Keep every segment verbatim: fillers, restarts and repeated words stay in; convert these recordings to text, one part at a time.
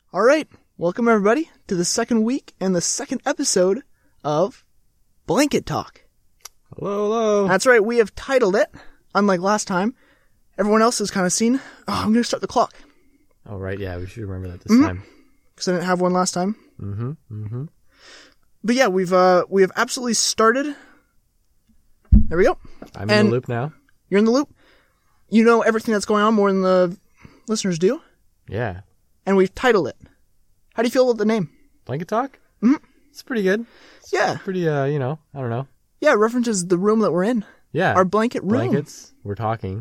All right, welcome everybody to the second week and the second episode of Blanket Talk. Hello, hello. That's right, we have titled it, unlike last time. Everyone else has kind of seen, oh, I'm going to start the clock. Oh, right, yeah, we should remember that this mm-hmm. time. Because I didn't have one last time. Mm-hmm, mm-hmm. But yeah, we've, uh, we have absolutely started. There we go. I'm and in the loop now. You're in the loop. You know everything that's going on more than the listeners do. Yeah. And we've titled it. How do you feel about the name? Blanket Talk? Mm-hmm. It's pretty good. It's yeah. Pretty, uh, you know, I don't know. Yeah, it references the room that we're in. Yeah. Our blanket room. Blankets. We're talking.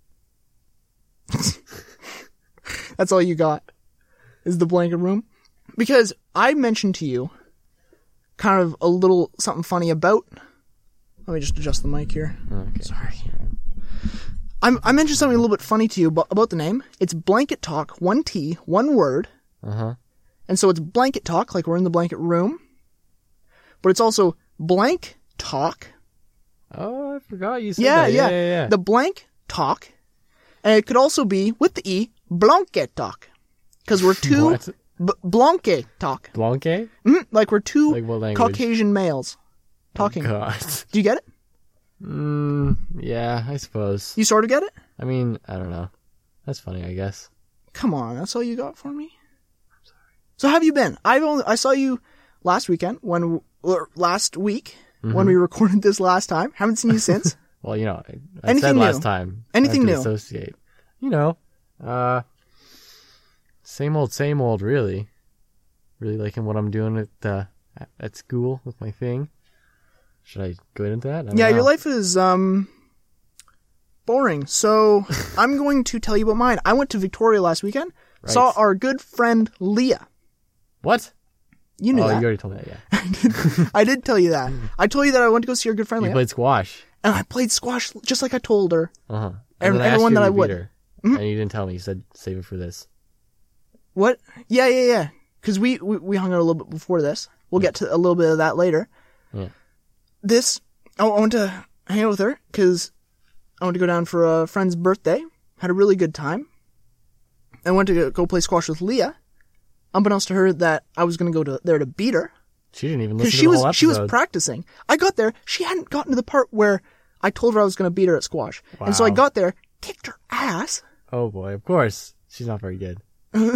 That's all you got, is the blanket room. Because I mentioned to you kind of a little something funny about... Let me just adjust the mic here. Okay. Sorry. I'm, I mentioned something a little bit funny to you about, about the name. It's Blanket Talk, one T, one word. Uh-huh. And so it's Blanket Talk, like we're in the blanket room. But it's also Blank Talk. Oh, I forgot you said Yeah, that. yeah, Yeah, yeah, yeah. The Blank Talk. And it could also be, with the E, Blanket Talk. Because we're two... What? B- Blanket Talk. Blanket? Mm, like we're two Like what language? Caucasian males talking. Oh, God. Do you get it? Mm, yeah, I suppose. You sort of get it? I mean, I don't know. That's funny, I guess. Come on, that's all you got for me? I'm sorry. So how have you been? I've only I saw you last weekend when or last week mm-hmm. when we recorded this last time. Haven't seen you since. Well, you know, I, I Anything said new? last time. Anything I have new? to associate. You know, uh, same old, same old. Really, really liking what I'm doing at uh, at school with my thing. Should I go into that? I don't Yeah, know. your life is um boring. So I'm going to tell you about mine. I went to Victoria last weekend. Right. Saw our good friend Leah. What? You knew oh, that. you already told me that. Yeah. I, did, I did tell you that. I told you that I went to go see our good friend You Leah. played squash. And I played squash just like I told her. Uh huh. Every- then I asked everyone you that if I you beat would. her, Mm-hmm. And you didn't tell me. You said save it for this. What? Yeah, yeah, yeah. Because we, we, we hung out a little bit before this. We'll get to a little bit of that later. Yeah. This, I, I went to hang out with her because I went to go down for a friend's birthday. Had a really good time. I went to go, go play squash with Leah. Unbeknownst to her that I was going to go to there to beat her. She didn't even listen to Because she the was whole episode. she was practicing. I got there. She hadn't gotten to the part where I told her I was going to beat her at squash. Wow. And so I got there, kicked her ass. Oh boy, of course. She's not very good.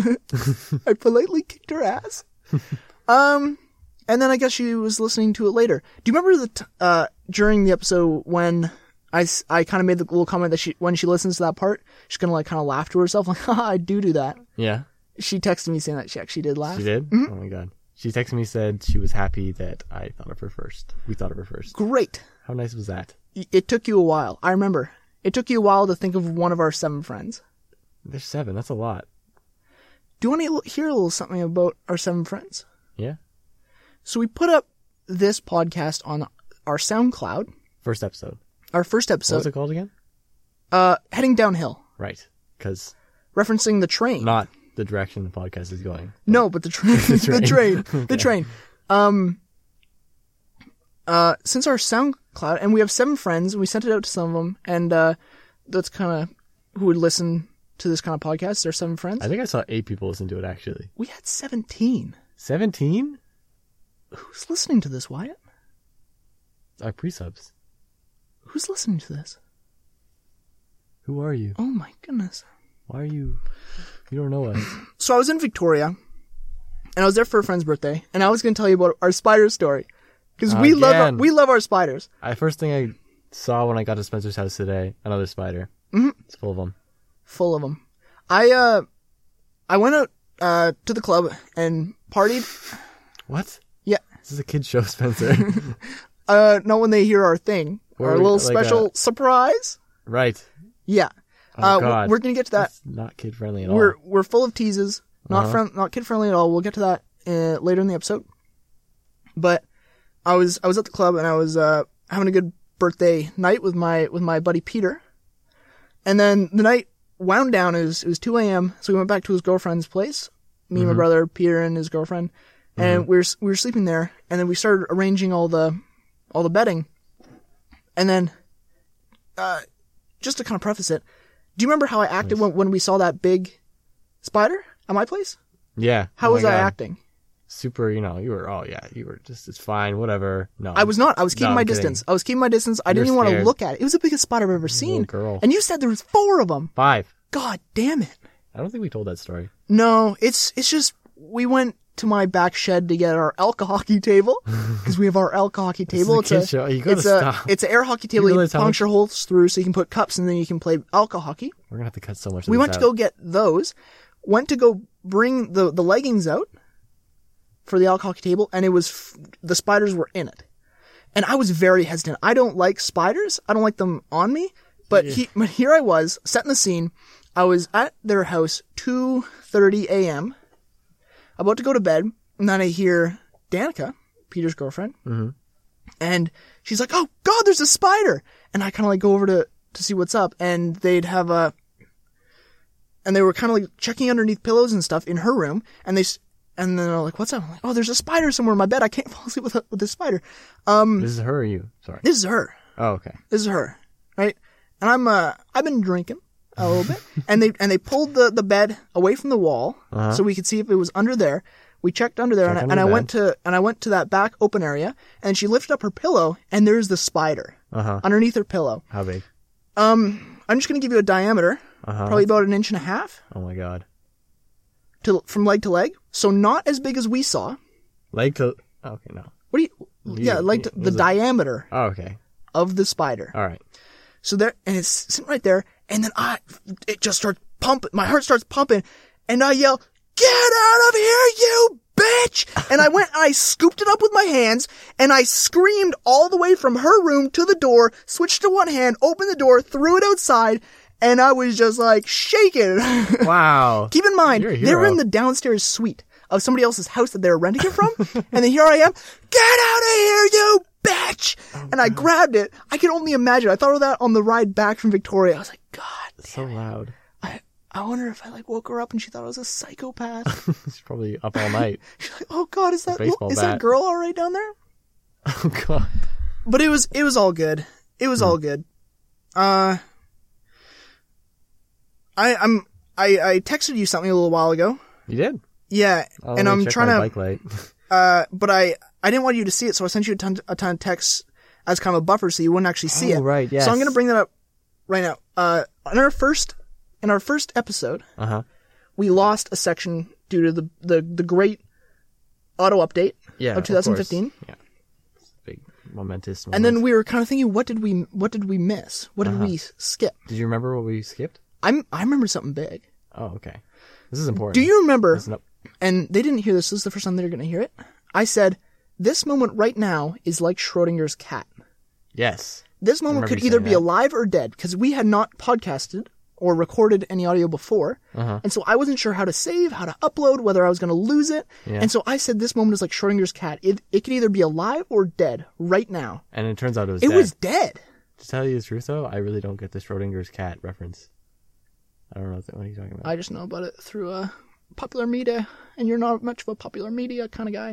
I politely kicked her ass. um, and then I guess she was listening to it later. Do you remember the t- uh during the episode when I, I kind of made the little comment that she when she listens to that part, she's gonna like kind of laugh to herself like, haha, I do do that. Yeah. She texted me saying that she actually did laugh. She did? Mm-hmm. Oh my god. She texted me, said she was happy that I thought of her first. We thought of her first. Great. How nice was that? It took you a while. I remember. It took you a while to think of one of our seven friends. There's seven. That's a lot. Do you want to hear a little something about our seven friends? Yeah. So we put up this podcast on our SoundCloud. First episode. Our first What episode. was it called again? Uh, Heading Downhill. Right. Because Referencing the train. not the direction the podcast is going. No, but the train. The train. the train. Okay. The train. Um, uh, since our SoundCloud, and we have seven friends, and we sent it out to some of them, and uh, that's kind of who would listen to this kind of podcast. Our seven friends. I think I saw eight people listen to it, actually. We had seventeen. seventeen? Who's listening to this, Wyatt? Our pre-subs. Who's listening to this? Who are you? Oh my goodness. Why are you... You don't know us. So I was in Victoria, and I was there for a friend's birthday, and I was going to tell you about our spider story. Because we love our, Again. we love our spiders. I First thing I saw when I got to Spencer's house today, another spider. Mm-hmm. It's full of them. Full of them. I, uh, I went out, uh, to the club and partied. What? Yeah. This is a kid's show, Spencer. Uh, not when they hear our thing. Where our we- little like special a- surprise. Right. Yeah. Oh, uh, God. we're going to get to that. That's not kid-friendly at We're, all. we're full of teases. Not Uh-huh. friend, not kid friendly at all. We'll get to that, uh, later in the episode. But I was, I was at the club and I was, uh, having a good birthday night with my, with my buddy Peter. And then the night wound down. It was, it was two a.m. So we went back to his girlfriend's place. Me and my brother, Peter, and his girlfriend. And we were, we were sleeping there. And then we started arranging all the, all the bedding. And then, uh, just to kind of preface it, do you remember how I acted Nice. when, when we saw that big spider at my place? Yeah. How Oh was my I God. acting? Super, you know, you were, oh yeah, you were just, it's fine, whatever. No. I was not. I was keeping No, my I'm kidding. distance. I was keeping my distance. I You were didn't even want to scared. look at it. It was the biggest spider I've ever seen. girl. And you said there was four of them. Five. God damn it. I don't think we told that story. No, it's it's just we went to my back shed to get our elk hockey table because we have our elk hockey table. This is a It's kid a show. You gotta it's a stop. it's an air hockey table. You You, realize how puncture holes through so you can put cups and then you can play elk hockey. We're gonna have to cut so much of We this went to out. go get those. Went to go bring the the leggings out for the elk hockey table, and it was f- the spiders were in it, and I was very hesitant. I don't like spiders. I don't like them on me. But he, but here I was setting the scene. I was at their house two thirty a.m. about to go to bed, and then I hear Danica, Peter's girlfriend, Mm-hmm. and she's like, "Oh God, there's a spider!" And I kind of like go over to to see what's up, and they'd have a, and they were kind of like checking underneath pillows and stuff in her room, and they, s- and then they're like, "What's up?" I'm like, "Oh, there's a spider somewhere in my bed. I can't fall asleep with a, with this spider." Um, This is her or you? Sorry. this is her. Oh, okay. This is her, right? And I'm uh, I've been drinking a little bit, and they and they pulled the, the bed away from the wall Uh-huh. so we could see if it was under there. We checked under there, Check and, under I, and I the went to and I went to that back open area, and she lifted up her pillow, and there's the spider Uh-huh. underneath her pillow. How big? Um, I'm just gonna give you a diameter, Uh-huh. probably about an inch and a half Oh my God. to from leg to leg, so not as big as we saw. Leg to, okay, no. What do you? You- yeah, like you- the was it- diameter Oh, okay. of the spider. All right. So there, and it's sitting right there, and then I, it just starts pumping, my heart starts pumping, and I yell, "Get out of here, you bitch!" And I went, and I scooped it up with my hands, and I screamed all the way from her room to the door, switched to one hand, opened the door, threw it outside, and I was just like shaking. Wow. Keep in mind, You're a they were hero. in the downstairs suite of somebody else's house that they were renting it from, and then here I am, "Get out of here, you bitch!" Oh, and I grabbed it. I could only imagine. I thought of that on the ride back from Victoria. I was like, God, So loud. I, I wonder if I like woke her up and she thought I was a psychopath. She's probably up all night. She's like, "Oh God, is that baseball is bat. that girl all right down there?" Oh God. But it was it was all good. It was Hmm. all good. Uh, I I'm I I texted you something a little while ago. You did? Yeah, Oh, and let me I'm check trying my to. bike light. Uh, but I, I didn't want you to see it, so I sent you a ton, a ton of texts as kind of a buffer so you wouldn't actually see Oh, it. right, yes. So I'm going to bring that up right now. Uh, in our first, in our first episode, Uh-huh. we lost a section due to the, the, the great auto update Yeah. of twenty fifteen. Yeah. It's a big, momentous And then we were kind of thinking, what did we, what did we miss? What did Uh-huh. we skip? Did you remember what we skipped? I'm, I remember something big. Oh, okay. This is important. Do you remember, Listen up. and they didn't hear this, this is the first time they're going to hear it. I said, this moment right now is like Schrodinger's cat. Yes. This moment remember could you either saying be that. alive or dead because we had not podcasted or recorded any audio before. Uh-huh. And so I wasn't sure how to save, how to upload, whether I was going to lose it. Yeah. And so I said this moment is like Schrodinger's cat. It it could either be alive or dead right now. And it turns out it was It dead. was dead. To tell you the truth, though, I really don't get the Schrodinger's cat reference. I don't know what are you talking about. I just know about it through uh, popular media, and you're not much of a popular media kind of guy.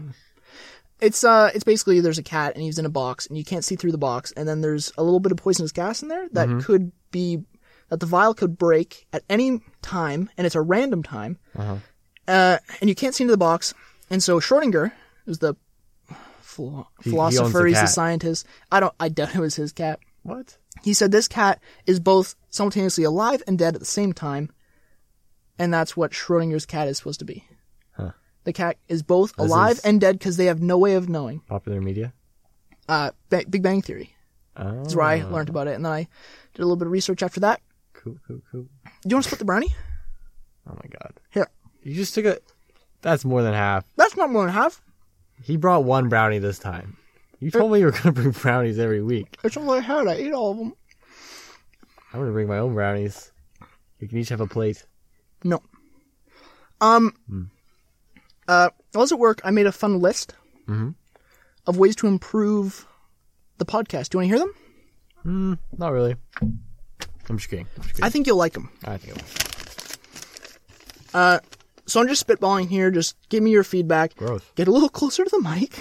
It's uh, it's basically there's a cat and he's in a box and you can't see through the box, and then there's a little bit of poisonous gas in there that Mm-hmm. could be that the vial could break at any time, and it's a random time. Uh-huh. Uh, and you can't see into the box, and so Schrodinger is the philo- He- he philosopher. owns the He's the cat. scientist. I don't. I doubt it was his cat. What? He said this cat is both simultaneously alive and dead at the same time, and that's what Schrodinger's cat is supposed to be. Huh. The cat is both This alive is- and dead because they have no way of knowing. Popular media? Uh, Ba- Big Bang Theory Oh. is where I learned about it, and then I did a little bit of research after that. Cool, cool, cool. Do you want to split the brownie? Oh my God. Here. You just took a... That's more than half. That's not more than half. He brought one brownie this time. You told me you were going to bring brownies every week. It's all I had. I ate all of them. I'm going to bring my own brownies. We can each have a plate. No. Um. Uh. While I was at work, I made a fun list Mhm. of ways to improve the podcast. Do you want to hear them? Mm, not really. I'm just kidding. I'm just kidding. I think you'll like them. I think I will. Uh. So I'm just spitballing here. Just give me your feedback. Gross. Get a little closer to the mic.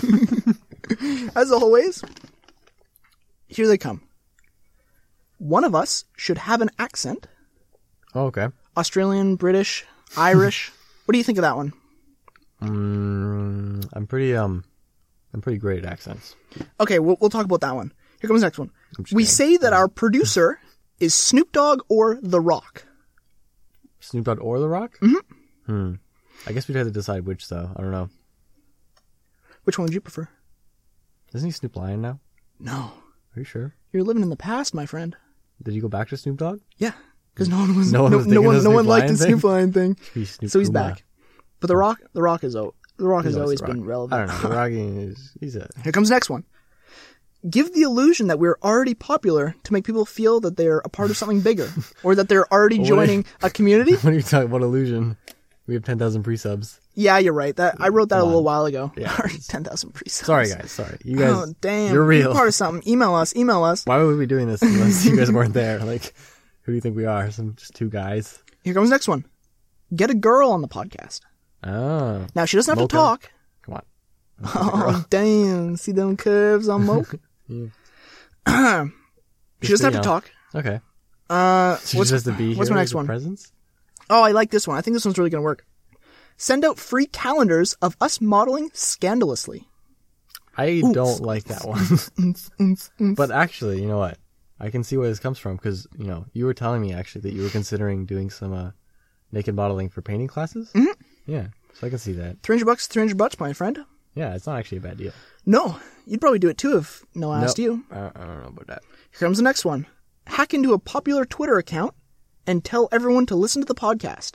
As always. Here they come. One of us should have an accent. Oh, okay. Australian, British, Irish. What What do you think of that one? Mm, I'm pretty um, I'm pretty great at accents. Okay, we'll, we'll talk about that one. Here comes the next one. I'm just We kidding. say that our producer is Snoop Dogg or The Rock. Snoop Dogg or The Rock? Mm-hmm. Hmm. I guess we'd have to decide which, though. I don't know. Which one would you prefer? Isn't he Snoop Lion now? No. Are you sure? You're living in the past, my friend. Did you go back to Snoop Dogg? Yeah. Because no one was No no, one no, was no thinking one of no Snoop one liked Lion the thing? Snoop Lion thing. Be Snoop So he's Puma. back. But The Rock The Rock is o- The Rock He's has always The Rock. been relevant. I don't know. The Rock is he's a Here comes the next one. Give the illusion that we're already popular to make people feel that they're a part of something bigger, or that they're already What joining a community. what are you talking? What illusion? We have ten thousand pre-subs. Yeah, you're right. That I wrote that Come a little on. while ago. Yeah. ten thousand pre-subs. Sorry, guys. Sorry, you guys. Oh, damn. You're real. You're part of something. Email us. Email us. Why would we be doing this unless you guys weren't there? Like, who do you think we are? Some just two guys. Here comes the next one. Get a girl on the podcast. Oh, Now, she doesn't have Mocha? to talk. come on. Oh, damn. See them curves on Mocha? Yeah. She doesn't have to You know. talk. Okay. Uh, She what's, just has to be here. what's my next as a one? Presence? Oh, I like this one. I think this one's really going to work. Send out free calendars of us modeling scandalously. I don't like that one. But actually, you know what? I can see where this comes from because, you know, you were telling me actually that you were considering doing some uh, naked modeling for painting classes. Mm-hmm. Yeah, so I can see that. three hundred bucks, three hundred bucks, my friend. Yeah, it's not actually a bad deal. No, you'd probably do it too if no one asked No, you. I, I don't know about that. Here comes the next one. Hack into a popular Twitter account and tell everyone to listen to the podcast.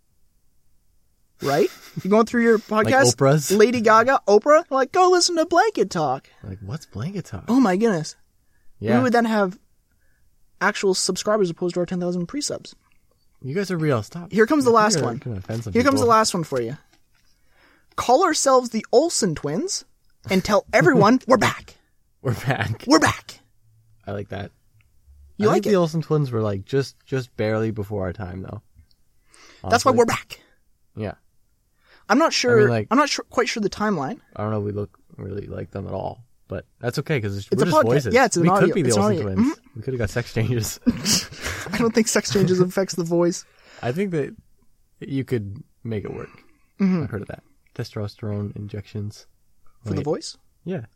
Right? You're going through your podcast. Oprah's? Lady Gaga, Oprah. Like, go listen to Blanket Talk. Like, what's blanket talk? Oh my goodness. yeah, We would then have actual subscribers opposed to our ten thousand pre-subs. you guys are real. Stop. Here comes the You're last gonna- one. gonna offend some Here comes the people. last one for you. Call ourselves the Olsen twins and tell everyone we're back. We're back. We're back. I like that. You I like think it? the Olsen twins were like just just barely before our time though. That's why Honestly. we're back. Yeah. I'm not sure. I mean, like- I'm not sure, quite sure the timeline. I don't know if we look really like them at all, but that's okay because It's we're a just podcast. voices. Yeah, it's an we audio- could be the it's an Olsen audio. Mm-hmm. twins. We could have got sex changes. I don't think sex changes affects the voice. I think that you could make it work. Mm-hmm. I've heard of that. Testosterone injections. For the Wait, voice? Yeah.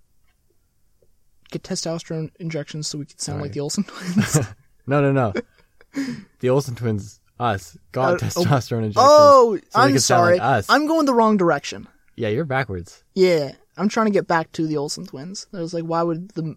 Get testosterone injections so we could sound like Right. the Olsen twins. No, no, no. The Olsen twins, us, got Uh, oh- testosterone injections. Oh, so they I'm could sound sorry. like us. I'm going the wrong direction. Yeah, you're backwards. Yeah, I'm trying to get back to the Olsen twins. I was like, why would the...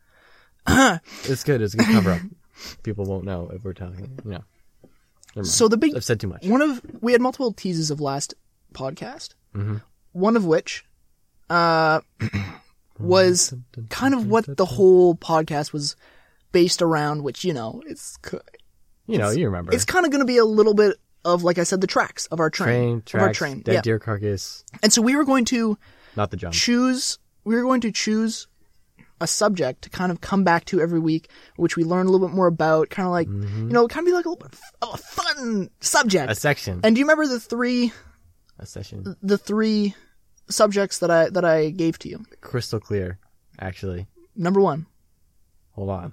It's good. It's a good cover up. People won't know if we're talking. You know. Never mind. So the big... I've said too much. One of... We had multiple teases of last podcast. Mm-hmm. One of which uh, was kind of what the whole podcast was based around, which, you know, it's... You know, you remember. It's kind of going to be a little bit of, like I said, the tracks of our train. train, of our tracks, train. dead Yeah. deer carcass, And so we were going to not the jump. choose, we were going to choose a subject to kind of come back to every week, which we learn a little bit more about, kind of like, you know, kind of be like a little bit of a fun subject. A section. And do you remember the three, A session. the three subjects that I, that I gave to you? Crystal clear, actually. Number one. Hold on.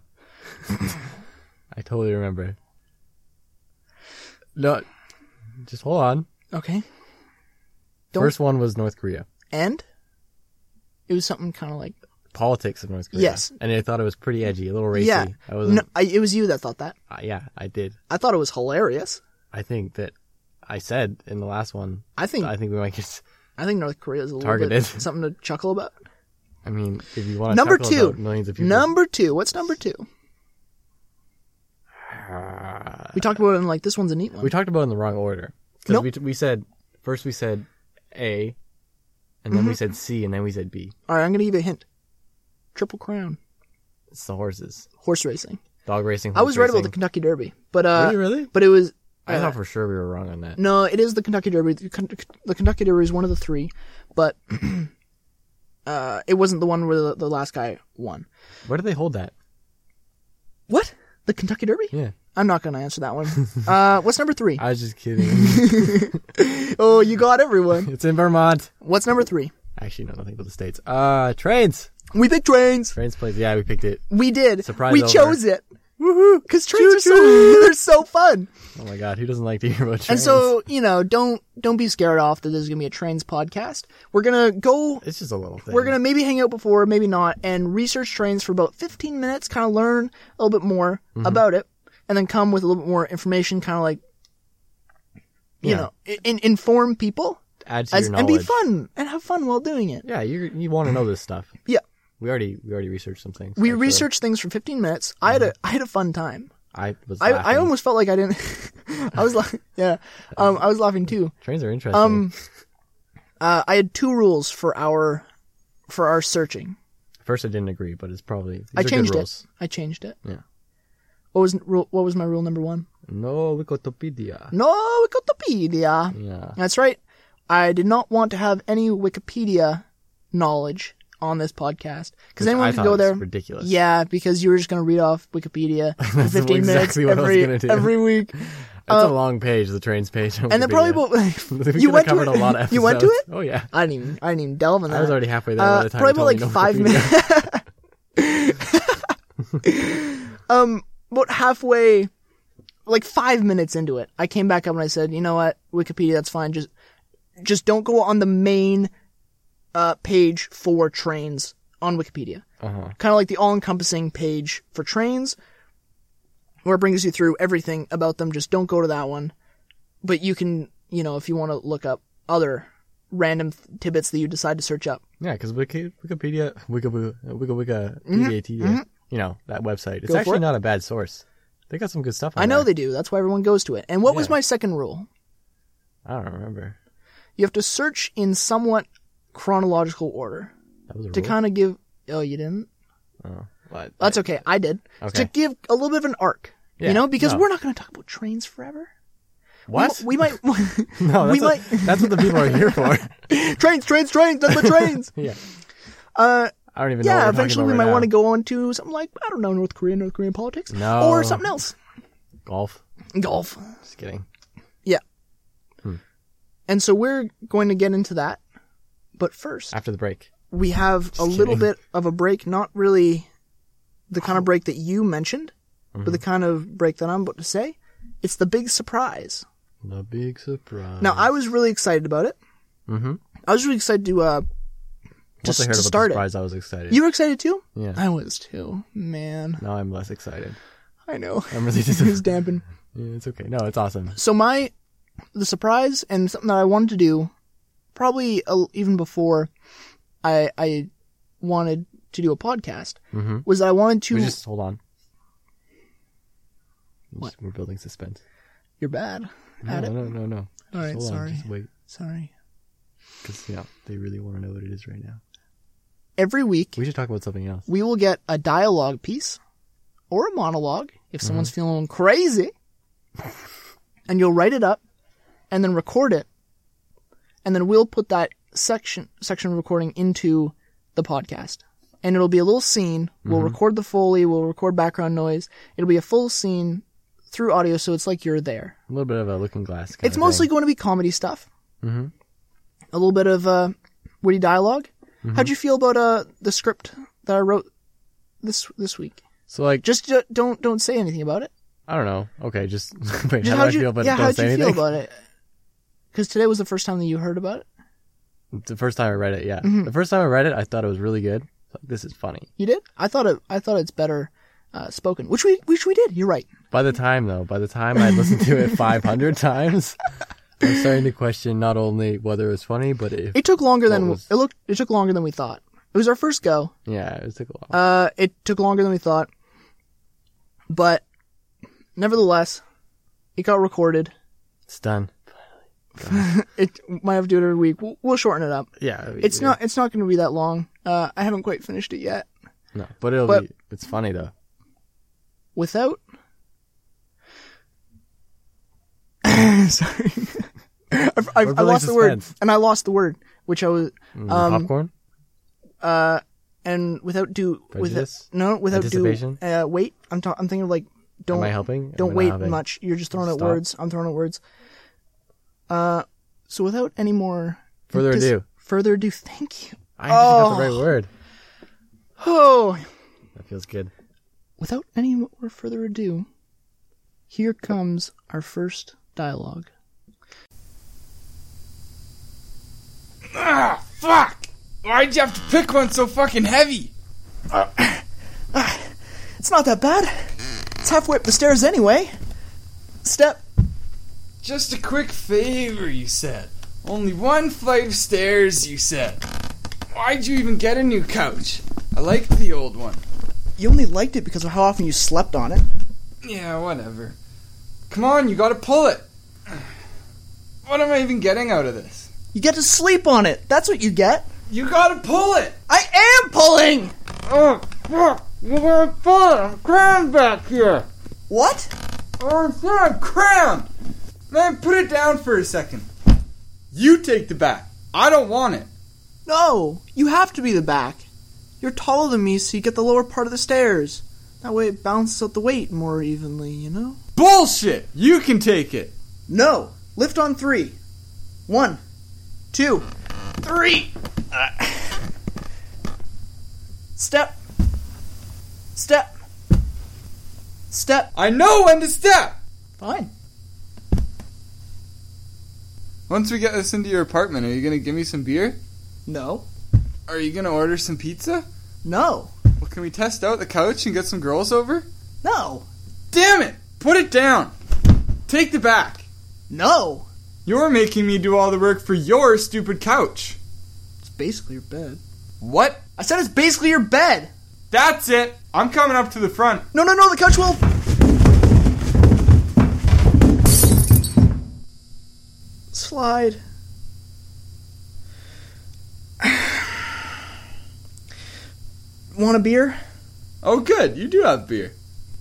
I totally remember. No, just hold on. Okay. Don't- First one was North Korea. And it was something kind of like, Politics of North Korea. Yes. And I thought it was pretty edgy, a little racy. yeah. I wasn't, No, I, it was you that thought that. uh, yeah, I did. I thought it was hilarious. I think that I said in the last one, I think, I think we might get, I think North Korea is a little Targeted. bit something to chuckle about. I mean, if you want to Number talk two. about millions of people. Number two. What's number two? We talked about it in like, this one's a neat one. We talked about it in the wrong order. Because Nope. we, we said, first we said A, and Mm-hmm. then we said C, and then we said B. All right, I'm going to give you a hint. Triple Crown. It's the horses. Horse racing. Dog racing, I horse was right about the racing. Kentucky Derby. But, uh, Were you really? but it was, I uh, thought for sure we were wrong on that. no, it is the Kentucky Derby. The, Ken- the Kentucky Derby is one of the three, but, uh, it wasn't the one where the, the last guy won. Where do they hold that? What? The Kentucky Derby? Yeah. I'm not going to answer that one. uh, what's number three? I was just kidding. Oh, you got everyone. It's in Vermont. What's number three? Actually, no, nothing but the States. Uh, trains. We picked trains. Trains place. Yeah, we picked it. We did. Surprise we over. chose it. Woohoo! Because trains are so they're so fun. Oh my god, who doesn't like to hear about trains? And so, you know, don't don't be scared off that there's gonna be a trains podcast. We're gonna go. It's just a little thing. We're gonna maybe hang out before, maybe not, and research trains for about fifteen minutes, kind of learn a little bit more mm-hmm. about it, and then come with a little bit more information, kind of like, you Yeah. know, in, inform people. Add to As, your and knowledge. be fun and have fun while doing it. Yeah, you you want to know this stuff. Yeah. We already we already researched some things. We actually. researched things for fifteen minutes. I had a I had a fun time. I was. I, laughing. I almost felt like I didn't. I was laughing. Yeah, um, I was laughing too. Trains are interesting. Um, uh, I had two rules for our for our searching. First, I didn't agree, but it's probably these I are good changed it. rules. I changed it. Yeah. What was rule? What was my rule number one? No Wikipedia. No Wikipedia. Yeah. That's right. I did not want to have any Wikipedia knowledge on this podcast because anyone I could thought go it was there. ridiculous. Yeah, because you were just going to read off Wikipedia for That's fifteen exactly minutes what I was every gonna do. every week. That's Uh, a long page, the trains page. on And then probably Wikipedia. about, We you could've went to covered it. a lot of You went to episodes. it. Oh yeah. I didn't even I didn't even delve in that. I was already halfway there Uh, by the time probably you told about me like no five Wikipedia. minutes. um, about halfway, like five minutes into it, I came back up and I said, you know what, Wikipedia, that's fine. Just, just don't go on the main, uh, page for trains on Wikipedia. Uh-huh. Kind of like the all-encompassing page for trains, where it brings you through everything about them. Just don't go to that one. But you can, you know, if you want to look up other random th- tidbits that you decide to search up. Yeah, because Wiki, Wikipedia, Wiki, Wiki, Wiki, Mm-hmm. Wikipedia, you know, that website. It's Go for actually it. not a bad source. They got some good stuff on I know there. they do. That's why everyone goes to it. And what was Yeah. my second rule? I don't remember. You have to search in somewhat chronological order That was a to rule? kind of give. Oh, you didn't? Oh, what? That's okay. I did. Okay. To give a little bit of an arc. Yeah, You know, because no. we're not going to talk about trains forever. What? We, might. no, that's, we what, might. that's what the people are here for. trains, trains, trains. That's the trains. yeah. Uh, I don't even know yeah. what we're Eventually, we talking might about want to right go on to something like I don't know, North Korea, North Korean politics, No. or something else. now. Golf. Golf. Just kidding. Yeah. Hmm. And so we're going to get into that, but first After the break. we have a little kidding. bit of a break. Not really the kind of break that you mentioned, Mm-hmm. but the kind of break that I'm about to say. It's the big surprise. The big surprise. Now, I was really excited about it. Mm-hmm. I was really excited to uh, Once just I heard to about start the it. surprise, I was excited. You were excited too? Yeah. I was too. Man, Now I'm less excited. I know. I'm really It was just. dampened. Yeah, it's okay. No, it's awesome. So my, the surprise and something that I wanted to do, probably a, even before I I wanted to do a podcast, Mm-hmm. was that I wanted to. We just hold on. We What? just- We're building suspense. You're bad No, at it. no, no, no. All Just right, hold on, sorry. Just wait, Sorry. because yeah, they really want to know what it is right now. Every week We should talk about something else. we will get a dialogue piece or a monologue if Mm-hmm. someone's feeling crazy, and you'll write it up and then record it, and then we'll put that section section of recording into the podcast. And it'll be a little scene. We'll Mm-hmm. record the Foley. We'll record background noise. It'll be a full scene through audio, so it's like you're there. A little bit of a looking glass. Kind It's of mostly thing. going to be comedy stuff. Mm-hmm. A little bit of uh, witty dialogue. How'd you feel about uh, the script that I wrote this this week? So like, Just uh, don't don't say anything about it. I don't know. Okay, just wait. Just how do I how'd you, feel about yeah, it? Don't how'd say you anything. feel about it? Because today was the first time that you heard about it. The first time I read it, yeah. Mm-hmm. The first time I read it, I thought it was really good. Like, this is funny. You did? I thought it. I thought it's better uh, spoken, which we which we did. You're right. By the time though, by the time I listened to it five hundred times, I'm starting to question not only whether it was funny, but if It took longer than What was- it looked. It took longer than we thought. It was our first go. yeah, it took a while. Uh, it took longer than we thought, but nevertheless, it got recorded. It's done. It might have to do it every week. We'll, we'll shorten it up. Yeah, It's yeah. not. It's not going to be that long. Uh, I haven't quite finished it yet. No, but it'll but- be. It's funny though. Without. Sorry, I, I, I building lost the word, suspense. and I lost the word, which I was. Mm, Um, popcorn. Uh, and without do with Prejudice? no without do Anticipation? uh wait. I'm ta- I'm thinking of like don't Am I helping? Am I don't not wait helping? much. You're just throwing out Stop. words. I'm throwing out words. Uh, so without any more Further dis- ado. further ado. Thank you. I just got the Oh. right word. Oh, That feels good. without any more further ado, here comes our first dialogue. Ah, fuck! Why'd you have to pick one so fucking heavy? Uh, uh, it's not that bad. It's halfway up the stairs anyway. Step. Just a quick favor, you said. Only one flight of stairs, you said. Why'd you even get a new couch? I liked the old one. You only liked it because of how often you slept on it. Yeah, whatever. Come on, you gotta pull it. What am I even getting out of this? You get to sleep on it. That's what you get. You gotta pull it! I am pulling! Oh, fuck! You gotta pull it! I'm crammed back here! What? Oh, I'm crammed! Man, put it down for a second. You take the back. I don't want it. No, you have to be the back. You're taller than me, so you get the lower part of the stairs. That way it balances out the weight more evenly, you know? Bullshit! You can take it. No. Lift on three. One, two, three. Uh. Step. Step. Step. I know when to step. Fine. Once we get this into your apartment, are you going to give me some beer? No. Are you going to order some pizza? No. Well, can we test out the couch and get some girls over? No. Damn it! Put it down. Take the back. No. You're making me do all the work for your stupid couch. It's basically your bed. What? I said it's basically your bed. That's it. I'm coming up to the front. No, no, no, the couch will... slide. Want a beer? Oh, good. You do have beer.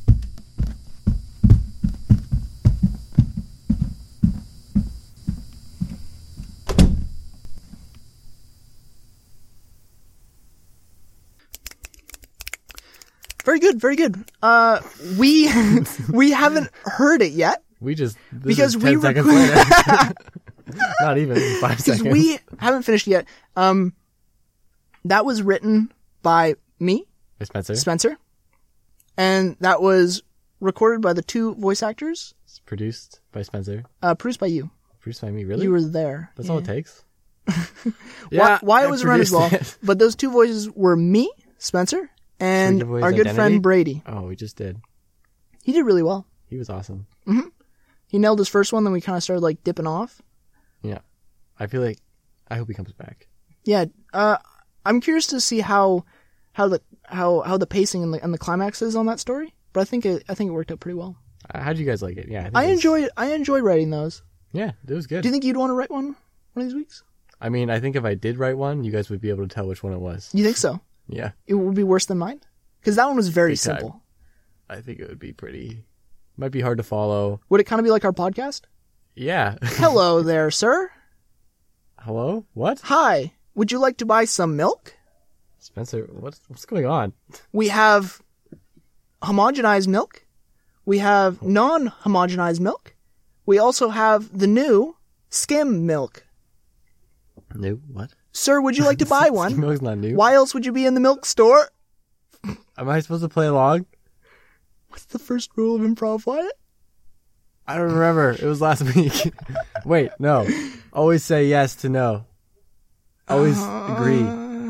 Very good, very good. Uh, we we haven't heard it yet. We just this because is ten we seconds rec- later. Not even five because seconds. we haven't finished yet. Um, that was written by me, Hey, Spencer. Spencer, and that was recorded by the two voice actors. It's produced by Spencer. Uh, produced by you. Produced by me. Really? You were there. That's yeah. all it takes. Why, why I it was around as well. produced it. But those two voices were me, Spencer, and give away our his good identity? friend Brady. Oh, we just did. He did really well. He was awesome. He nailed his first one, then we kind of started like dipping off. Yeah. I feel like I hope he comes back. Yeah, uh, I'm curious to see how how the how how the pacing and the and the climax is on that story. But I think it I think it worked out pretty well. Uh, How'd you guys like it? Yeah. I, think I it was- enjoy I enjoy writing those. Yeah, it was good. Do you think you'd want to write one one of these weeks? I mean, I think if I did write one, you guys would be able to tell which one it was. You think so? Yeah. It would be worse than mine because that one was very Big time. simple. I think it would be pretty... Might be hard to follow. Would it kind of be like our podcast? Yeah. Hello there, sir. Hello? What? Hi. Would you like to buy some milk? Spencer, what's what's going on? We have homogenized milk. We have non-homogenized milk. We also have the new skim milk. New? What? Sir, would you like to buy one? Milk's not new. Why else would you be in the milk store? Am I supposed to play along? What's the first rule of improv, Wyatt? I don't remember. It was last week. Wait, no. Always say yes to no. Always Uh, agree.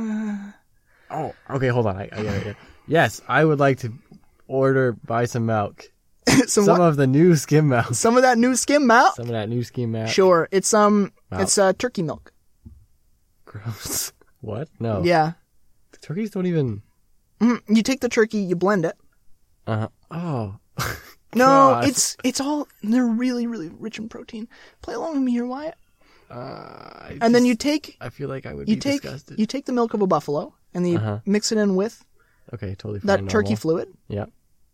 Oh, okay, hold on. I, I get it. Yes, I would like to order, buy some milk. some, Some what? of the new skim milk. Some of that new skim milk? Some of that new skim milk. Sure. It's, um, Wow. it's, uh, turkey milk. Gross. What? No. Yeah. Turkeys don't even... Mhm. You take the turkey, you blend it. Uh, oh. No, God. it's, it's all, they're really, really rich in protein. Play along with me here, Wyatt. Uh, I And then just- you take, I feel like I would you be take, disgusted. you take the milk of a buffalo and then you Uh-huh. mix it in with Okay, totally fine. that normal. turkey fluid. Yeah.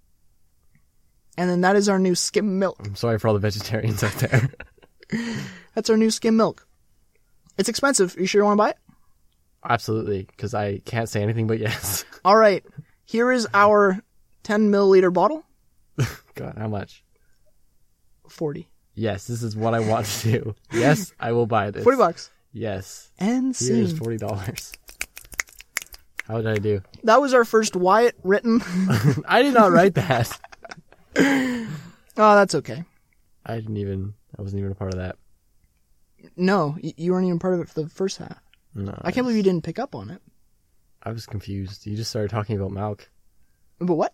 And then that is our new skim milk. I'm sorry for all the vegetarians out there. That's our new skim milk. It's expensive. You sure you want to buy it? Absolutely, because I can't say anything but yes. All right. Here is our ten milliliter bottle. God, how much? forty. Yes, this is what I want to do. Yes, I will buy this. forty bucks. Yes. And Here's scene. forty dollars. How did I do? That was our first Wyatt written. I did not write that. Oh, that's okay. I didn't even. I wasn't even a part of that. No, y- you weren't even part of it for the first half. No. I can't believe you didn't pick up on it. I was confused. You just started talking about milk. But what?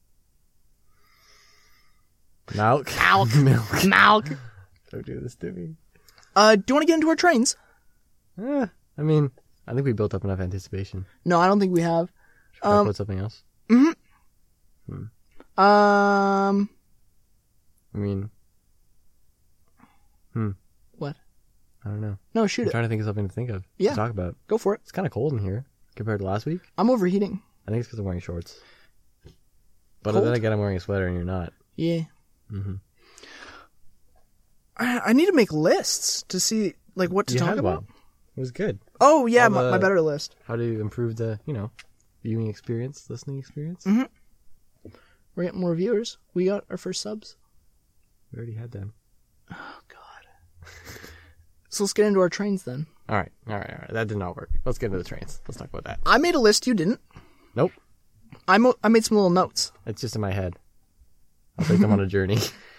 Milk. Milk. Milk. Milk. Don't do this to me. Uh, do you want to get into our trains? Eh, I mean, I think we built up enough anticipation. No, I don't think we have. Should I Um, put something else? Um, I mean, hmm. what? I don't know. No, shoot I'm it. trying to think of something to think of. Yeah. To talk about. Go for it. It's kind of cold in here compared to last week. I'm overheating. I think it's because I'm wearing shorts. But Cold? then again, I'm wearing a sweater and you're not. Yeah. Mm-hmm. I, I need to make lists to see like what to You talk had about. one. It was good. Oh yeah, All my, the- my better list. How to improve the, you know, viewing experience, listening experience. Mm-hmm. We're getting more viewers. We got our first subs. We already had them. Oh god. So let's get into our trains then. All right, all right, all right. That did not work. Let's get into the trains. Let's talk about that. I made a list. You didn't. Nope. I mo- I made some little notes. It's just in my head. I'll take them on a journey.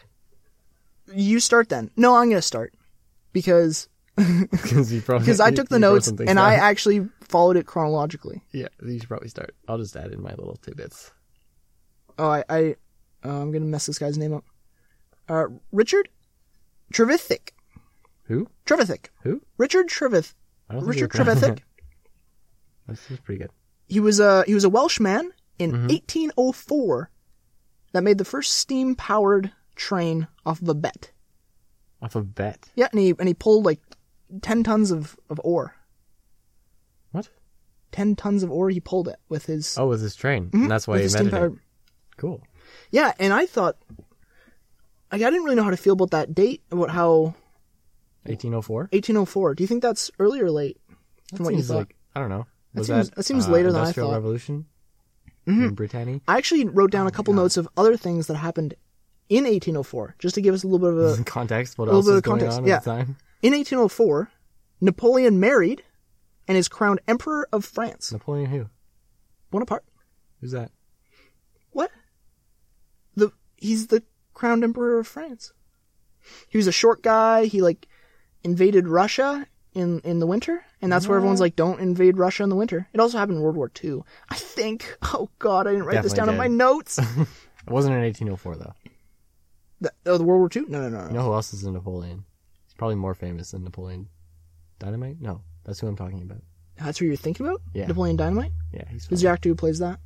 You start then. No, I'm gonna start because Because you probably because I you- took the you wrote notes some and things I down. actually followed it chronologically. Yeah, you should probably start. I'll just add in my little tidbits. Oh, I, I uh, I'm gonna mess this guy's name up. Uh, Richard Trevithick. Who? Trevithick. Who? Richard Trevith. I don't think Richard you're proud- Trevithick. That seems pretty good. He was a he was a Welshman in Mhm. eighteen oh four that made the first steam powered train off of a bet. Off a bet. Yeah, and he and he pulled like ten tons of, of ore. What? Ten tons of ore he pulled it with his Oh, with his train. Mhm, And that's why with he his invented it. steam-powered- Cool. Yeah, and I thought like, I didn't really know how to feel about that date, about how eighteen oh four? eighteen oh four. Do you think that's early or late? That From what you seems thought? like, I don't know. That Was seems- that, that seems uh, later than I Industrial thought. Revolution Mhm. in Britannia? I actually wrote down a couple God. notes of other things that happened in eighteen oh four, just to give us a little bit of a Context? What a little else bit was of going context, on yeah. at the time? In eighteen oh four, Napoleon married and is crowned Emperor of France. Napoleon who? Bonaparte. Who's that? What? The he's the crowned Emperor of France. He was a short guy. He like invaded Russia in in the winter, and that's where everyone's like, "Don't invade Russia in the winter." It also happened in World War Two, I think. Oh God, I didn't write this down Definitely in my did. notes. It wasn't in eighteen oh four, though. the, oh, the World War Two? No, no, no, no. You know who else is in Napoleon? He's probably more famous than Napoleon Dynamite? No, that's who I'm talking about. That's who you're thinking about? Yeah. Napoleon Dynamite? Yeah, he's Who's funny. the actor who plays that?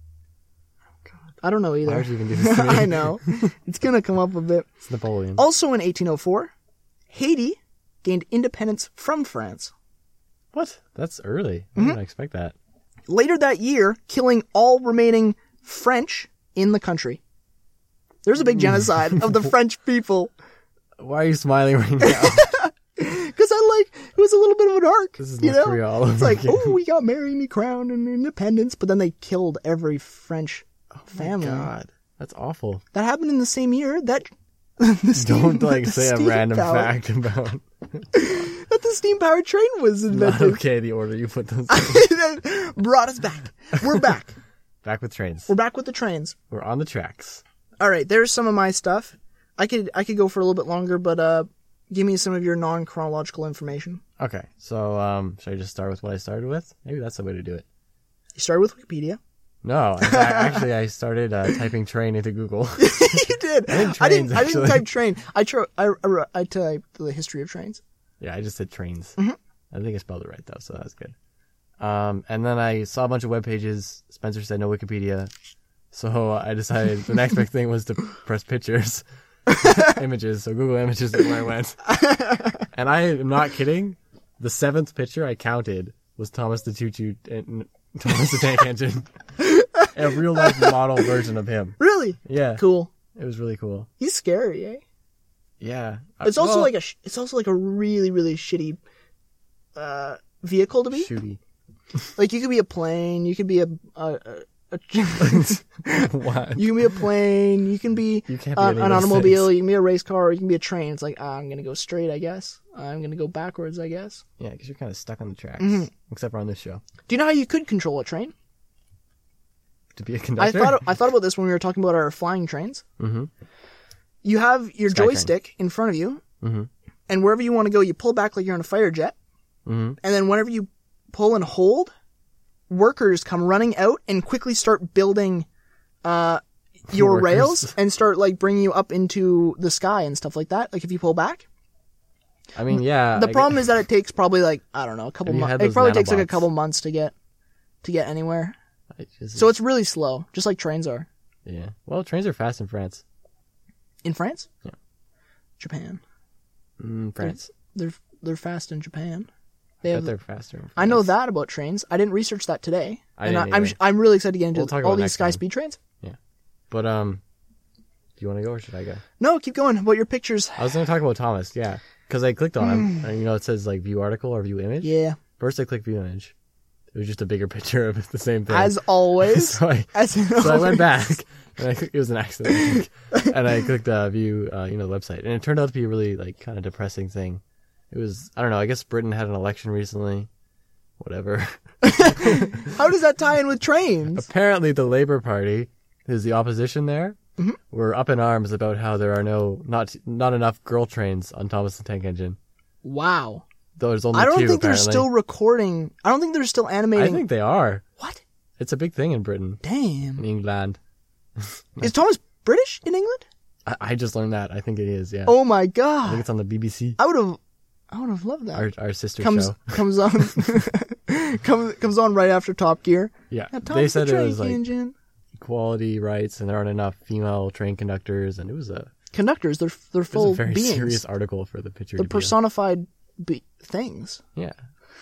God. I don't know either. Why would you even do this to me? I know. It's gonna come up a bit. It's Napoleon. Also in eighteen oh four, Haiti gained independence from France. What? That's early. I Mm-hmm. didn't expect that. Later that year, killing all remaining French in the country. There's a big genocide of the French people. Why are you smiling right now? Because I like, it was a little bit of an arc. This is you North know? Korea all over It's like, again. oh, we got married, me crowned, and independence. But then they killed every French family. God, that's awful. That happened in the same year that the steam, Don't like the say a steam random power- fact about. that the steam powered train was Not invented. okay. The order you put those. Brought us back. We're back. Back with trains. We're back with the trains. We're on the tracks. All right, there's some of my stuff. I could I could go for a little bit longer, but uh, give me some of your non chronological information. Okay, so um, should I just start with what I started with? Maybe that's the way to do it. You started with Wikipedia. No, in fact, actually, I started uh, typing train into Google. You did. I did I didn't. trains, I didn't actually. type train. I tro- I, I, I typed the history of trains. Yeah, I just said trains. Mm-hmm. I think I spelled it right though, so that's good. Um, and then I saw a bunch of web pages. Spencer said no Wikipedia, so I decided the next big thing was to press pictures, images. So Google Images is where I went. And I am not kidding. The seventh picture I counted was Thomas the Choo Choo and Thomas the Tank Engine, a real life model version of him. Really Yeah, cool. it was really cool. He's scary, eh? Yeah, It's also Well, like a. sh- It's also like a really really shitty uh, vehicle to be. shooty. Like you could be a plane. You could be a. a, a, a What? you can be a plane. You can be You can't be uh, any of an those automobile. things. You can be a race car. Or you can be a train. It's like ah, I'm gonna go straight, I guess. I'm gonna go backwards, I guess. Yeah, because you're kind of stuck on the tracks, Mm-hmm. except for on this show. Do you know how you could control a train? to be a I conductor? thought I thought about this when we were talking about our flying trains. Mm-hmm. You have your Skytrain. joystick in front of you, Mm-hmm. and wherever you want to go, you pull back like you're on a fighter jet. Mm-hmm. And then whenever you pull and hold, workers come running out and quickly start building uh, your Workers. rails and start like bringing you up into the sky and stuff like that. Like if you pull back. I mean, yeah. The I problem get- is that it takes probably like I don't know a couple Have you months. had It those probably takes like a nanobots? couple months to get to get anywhere. I just- So it's really slow, just like trains are yeah. Well, trains are fast in France. in France. Yeah. Japan. Mm, France. They're they're fast in Japan. They I bet have. they're faster. In France. I know that about trains. I didn't research that today, I and didn't I, I'm either. I'm really excited to get into We'll talk all about these next sky time. speed trains. But um, do you want to go or should I go? No, keep going. About your pictures. I was going to talk about Thomas. Yeah, because I clicked on him, and you know it says like view article or view image. Yeah, First, I clicked view image. It was just a bigger picture of the same thing. as always. so I as so I went back, and I, it was an accident, I think. And I clicked uh, view, uh, you know, the website, and it turned out to be a really like kind of depressing thing. It was I don't know. I guess Britain had an election recently. Whatever. How does that tie in with trains? Apparently, the Labour Party, who's the opposition there, Mm-hmm. were up in arms about how there are no not not enough girl trains on Thomas the Tank Engine. Wow. Though there's only I don't two. think they're apparently. still recording. I don't think they're still animating. I think they are. What? It's a big thing in Britain, Damn. in England. Is Thomas British in England? I, I just learned that. I think it is. Yeah. Oh my I think god. it's on the B B C. I would have. I would have loved that. Our our sister comes show. comes on. comes comes on right after Top Gear. Yeah. Yeah, They Thomas said the it Train was like Engine. equality rights, and there aren't enough female train conductors, and it was a Conductors. They're they're it was full a very beings. serious article for the picture. They're to be on. personified be- things. Yeah.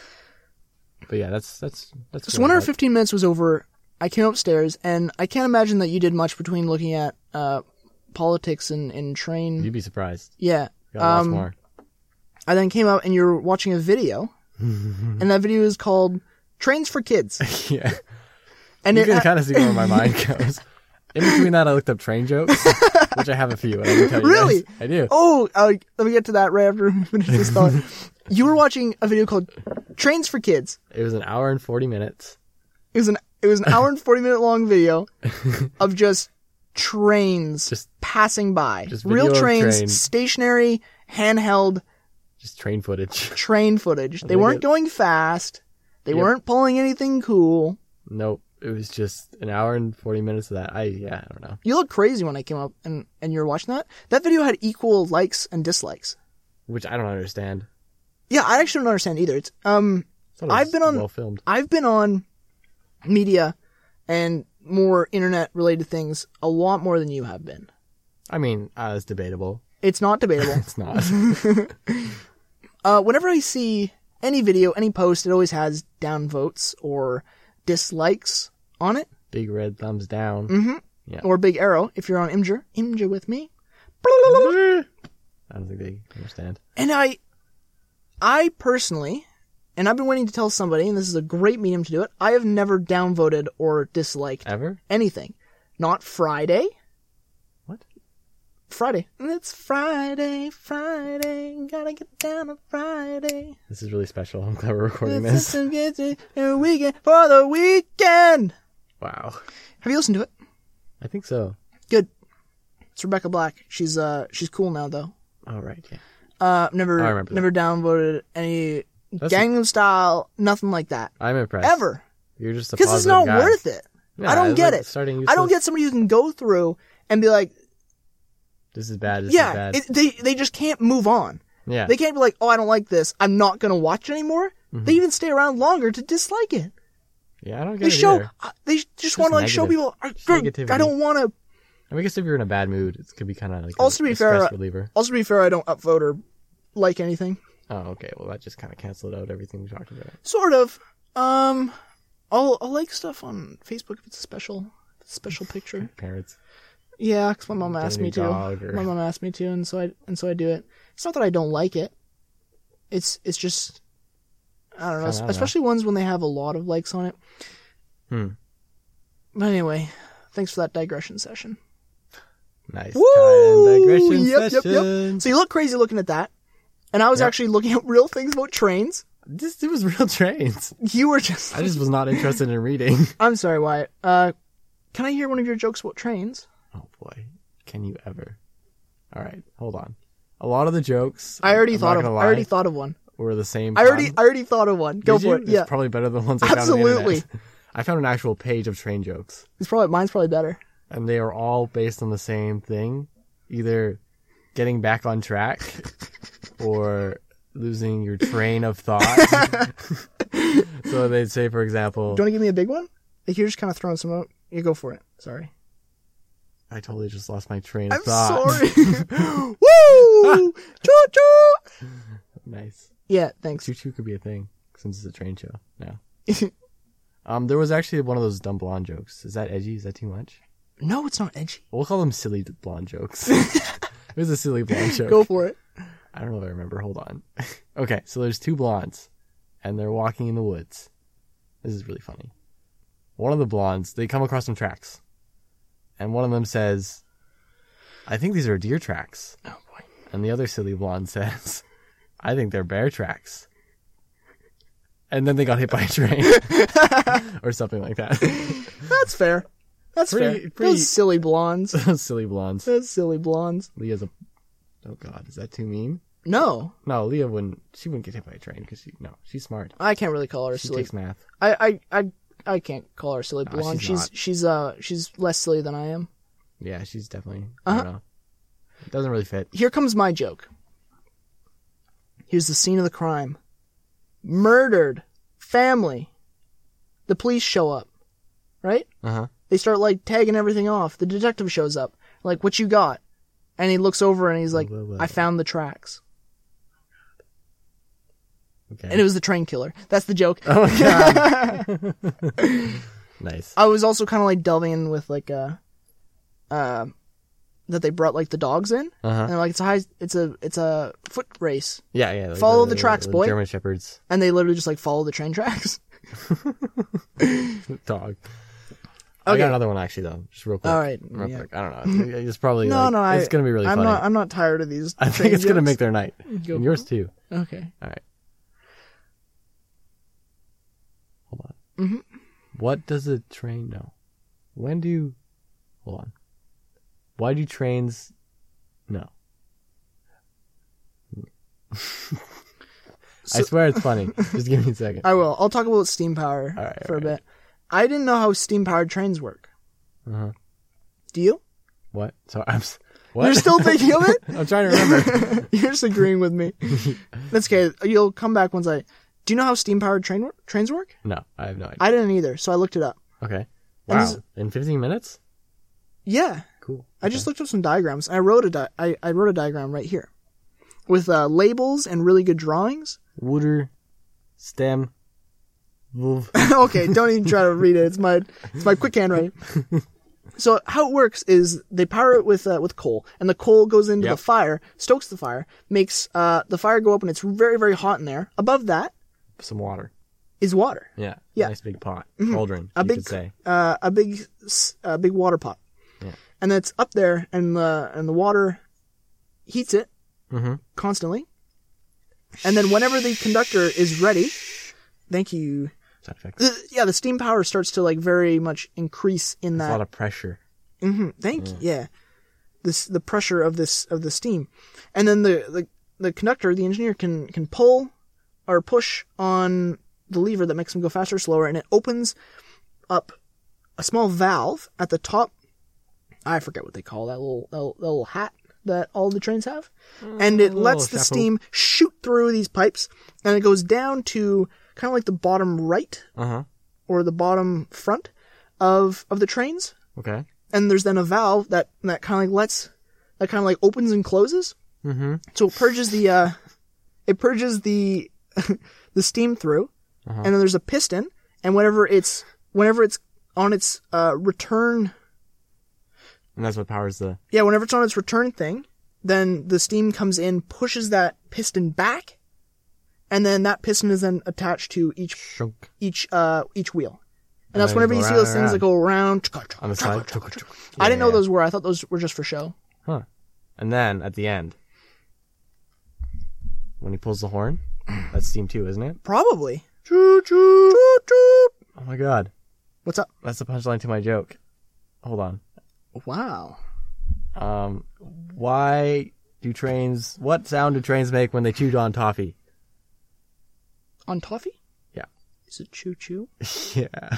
But yeah, that's that's that's. So what when I our thought. fifteen minutes was over, I came upstairs, and I can't imagine that you did much between looking at uh, politics and, and train. You'd be surprised. Yeah. Got lots Um, more. I then came out, and you were watching a video, and that video is called "Trains for Kids," Yeah. and You it, can kind of see where my mind goes. In between that, I looked up train jokes, which I have a few. And I can tell you Really? guys. I do. Oh, uh, let me get to that right after we finish this thought. You were watching a video called "Trains for Kids." It was an hour and forty minutes. It was an it was an hour and forty minute long video of just trains Just- passing by, just real video of trains, train. stationary, handheld Just train footage. train footage. They like weren't it. going fast. They Yep. weren't pulling anything cool. Nope. It was just an hour and forty minutes of that. I yeah, I don't know. You look crazy when I came up and and you were watching that. That video had equal likes and dislikes. Which I don't understand. Yeah, I actually don't understand either. It's um. I thought it was I've been on- well filmed. I've been on media and more internet related things a lot more than you have been. I mean, uh, it's debatable. It's not debatable. It's not. uh, whenever I see any video, any post, it always has downvotes or dislikes on it, Big red thumbs down. Mm-hmm. or big arrow if you're on Imgur. Imgur with me. I don't think they understand. And I, I personally, and I've been waiting to tell somebody, and this is a great medium to do it, I have never downvoted or disliked Ever? anything. Not Friday. What? Friday. It's Friday, Friday, gotta get down on Friday. This is really special. I'm glad we're recording It's this. just a get to a weekend for the weekend. Wow. Have you listened to it? I think so. Good. It's Rebecca Black. She's uh she's cool now though. Oh, right. Yeah. Uh never I remember that. never downvoted any That's Gangnam Style, nothing like that. I'm impressed. Ever. You're just a Because it's positive not guy. worth it. Yeah, I don't it's get like it. Starting I don't useless. get somebody who can go through and be like, This is bad. This is yeah, bad. it, they they just can't move on. yeah. They can't be like, oh, I don't like this. I'm not going to watch it anymore. Mm-hmm. They even stay around longer to dislike it. yeah, I don't get They it show, either. uh, they just want to like show negative. people, I, Just good, negativity. I don't want to. I mean, I guess if you're in a bad mood, it could be kind of like a, Also, to be a fair, stress uh, reliever. Also, to be fair, I don't upvote or like anything. Oh, okay. Well, that just kind of canceled out everything we talked about. Sort of. Um, I'll, I'll like stuff on Facebook if it's a special, special picture. Parents. Yeah, because my mom Get a asked new me to. dog or- My mom asked me to, and so I and so I do it. It's not that I don't like it. It's it's just I don't know, I don't know. especially ones when they have a lot of likes on it. Hmm. But anyway, thanks for that digression session. Nice. Woo! Kind digression Yep, yep, yep. session. So you look crazy looking at that, and I was Yep. actually looking at real things about trains. This it was real trains. You were just. I just was not interested in reading. I'm sorry, Wyatt. Uh, Can I hear one of your jokes about trains? Oh boy, can you ever? All right, hold on. A lot of the jokes I already I'm thought not of. gonna I already lie, thought of one. were the same. I already. pun. I already thought of one. Go Did for you? it. It's Yeah, probably better than the ones I found on the Absolutely. internet. I found an actual page of train jokes, it's probably mine's probably better. and they are all based on the same thing: either getting back on track or losing your train of thought. So they'd say, for example, Do you want to give me a big one? Like you're just kind of throwing some out. You go for it. Sorry. I totally just lost my train of I'm thought. sorry. Woo! Choo choo. Nice. Yeah. Thanks. Choo choo could be a thing since it's a train show now. um, there was actually one of those dumb blonde jokes. Is that edgy? Is that too much? No, it's not edgy. We'll call them silly blonde jokes. It was a silly blonde joke. Go for it. I don't know if I remember. Hold on. Okay, so there's two blondes, and they're walking in the woods. This is really funny. One of the blondes, they come across some tracks, and one of them says, "I think these are deer tracks." Oh boy. And the other silly blonde says, "I think they're bear tracks." And then they got hit by a train. Or something like that. That's fair. That's Pretty- fair. pretty- Those silly blondes. Those silly blondes. Those silly blondes. Leah's a... Oh god, is that too mean? No, No, Leah wouldn't... She wouldn't get hit by a train, because she... No, she's smart. I can't really call her She silly. takes math. I, I, I, I can't call her silly No, blonde. she's she's not. she's uh she's less silly than I am. Yeah, she's definitely... I Uh-huh. don't know. It doesn't really fit. Here comes my joke. Here's the scene of the crime. Murdered. Family. The police show up. Right? Uh-huh. They start like tagging everything off. The detective shows up. Like, what you got? And he looks over and he's like, Whoa, whoa, whoa. I found the tracks. Okay. And it was the train killer. That's the joke. Oh my god. Nice. I was also kind of like delving in with like uh uh that they brought like the dogs in. Uh-huh. And like it's a high it's a it's a foot race. Yeah, yeah. like Follow the tracks, boy. German Shepherds. And they literally just like follow the train tracks. Dog. I Okay. got another one actually though, just real quick. All right, real yeah. quick. I don't know. It's, it's probably No, like, no, I, it's gonna be really I'm funny. not. I'm not tired of these. I think train it's gonna jokes. make their night, Go and for yours it. too. Okay. All right. Hold on. Mhm. What does a train know? When do? Hold on. Why do trains? No. I swear it's funny. Just give me a second. I will. I'll talk about steam power All right, for all a right. bit. I didn't know how steam powered trains work. Uh-huh. Do you? What? So I'm. s- What? You're still thinking of it? I'm trying to remember. You're just agreeing with me. That's okay. You'll come back once I. Do you know how steam powered train wor- trains work? No, I have no idea. I didn't either, so I looked it up. Okay. And Wow. this- In fifteen minutes? Yeah, Cool. I just looked up some diagrams. And I wrote a di- I, I wrote a diagram right here, with uh, labels and really good drawings. Water, stem, wolf. Okay, don't even try to read it. It's my it's my quick handwriting. So how it works is they power it with uh, with coal, and the coal goes into Yep. the fire, stokes the fire, makes uh, the fire go up, and it's very very hot in there. Above that Some water. is water, Yeah. Yeah. Nice big pot. Cauldron, a you big could say. uh, a big s- a big water pot, Yeah. and it's up there, and the and the water heats it Mm-hmm. constantly, and then whenever the conductor is ready, thank you. Side effects. The, yeah, the steam power starts to like very much increase in There's that. a lot of pressure. Mm-hmm. Thank you. Yeah, this the pressure of this of the steam, and then the, the the conductor, the engineer can can pull or push on the lever that makes them go faster or slower, and it opens up a small valve at the top. I forget what they call that little that little, that little hat that all the trains have, and it little lets the chapeau. steam shoot through these pipes, and it goes down to kind of like the bottom right Uh-huh. or the bottom front of of the trains. Okay. And there's then a valve that, that kind of like lets, that kind of like opens and closes. Mm-hmm. So it purges the, uh, it purges the, the steam through. Uh-huh. And then there's a piston. And whenever it's, whenever it's on its, uh, return, And that's what powers the... yeah, whenever it's on its return thing, then the steam comes in, pushes that piston back. And then that piston is then attached to each, Shunk. each, uh, each wheel. And And that's then whenever go you see round those and things round. that go around. On the side. I didn't know Yeah. those were. I thought those were just for show. Huh. And then, at the end, when he pulls the horn, that's steam too, isn't it? Probably. Choo choo. Choo choo. Oh my god. What's up? That's the punchline to my joke. hold on. Wow. Um, why do trains? What sound do trains make when they chew on toffee? On toffee? Yeah. Is it choo choo? Yeah.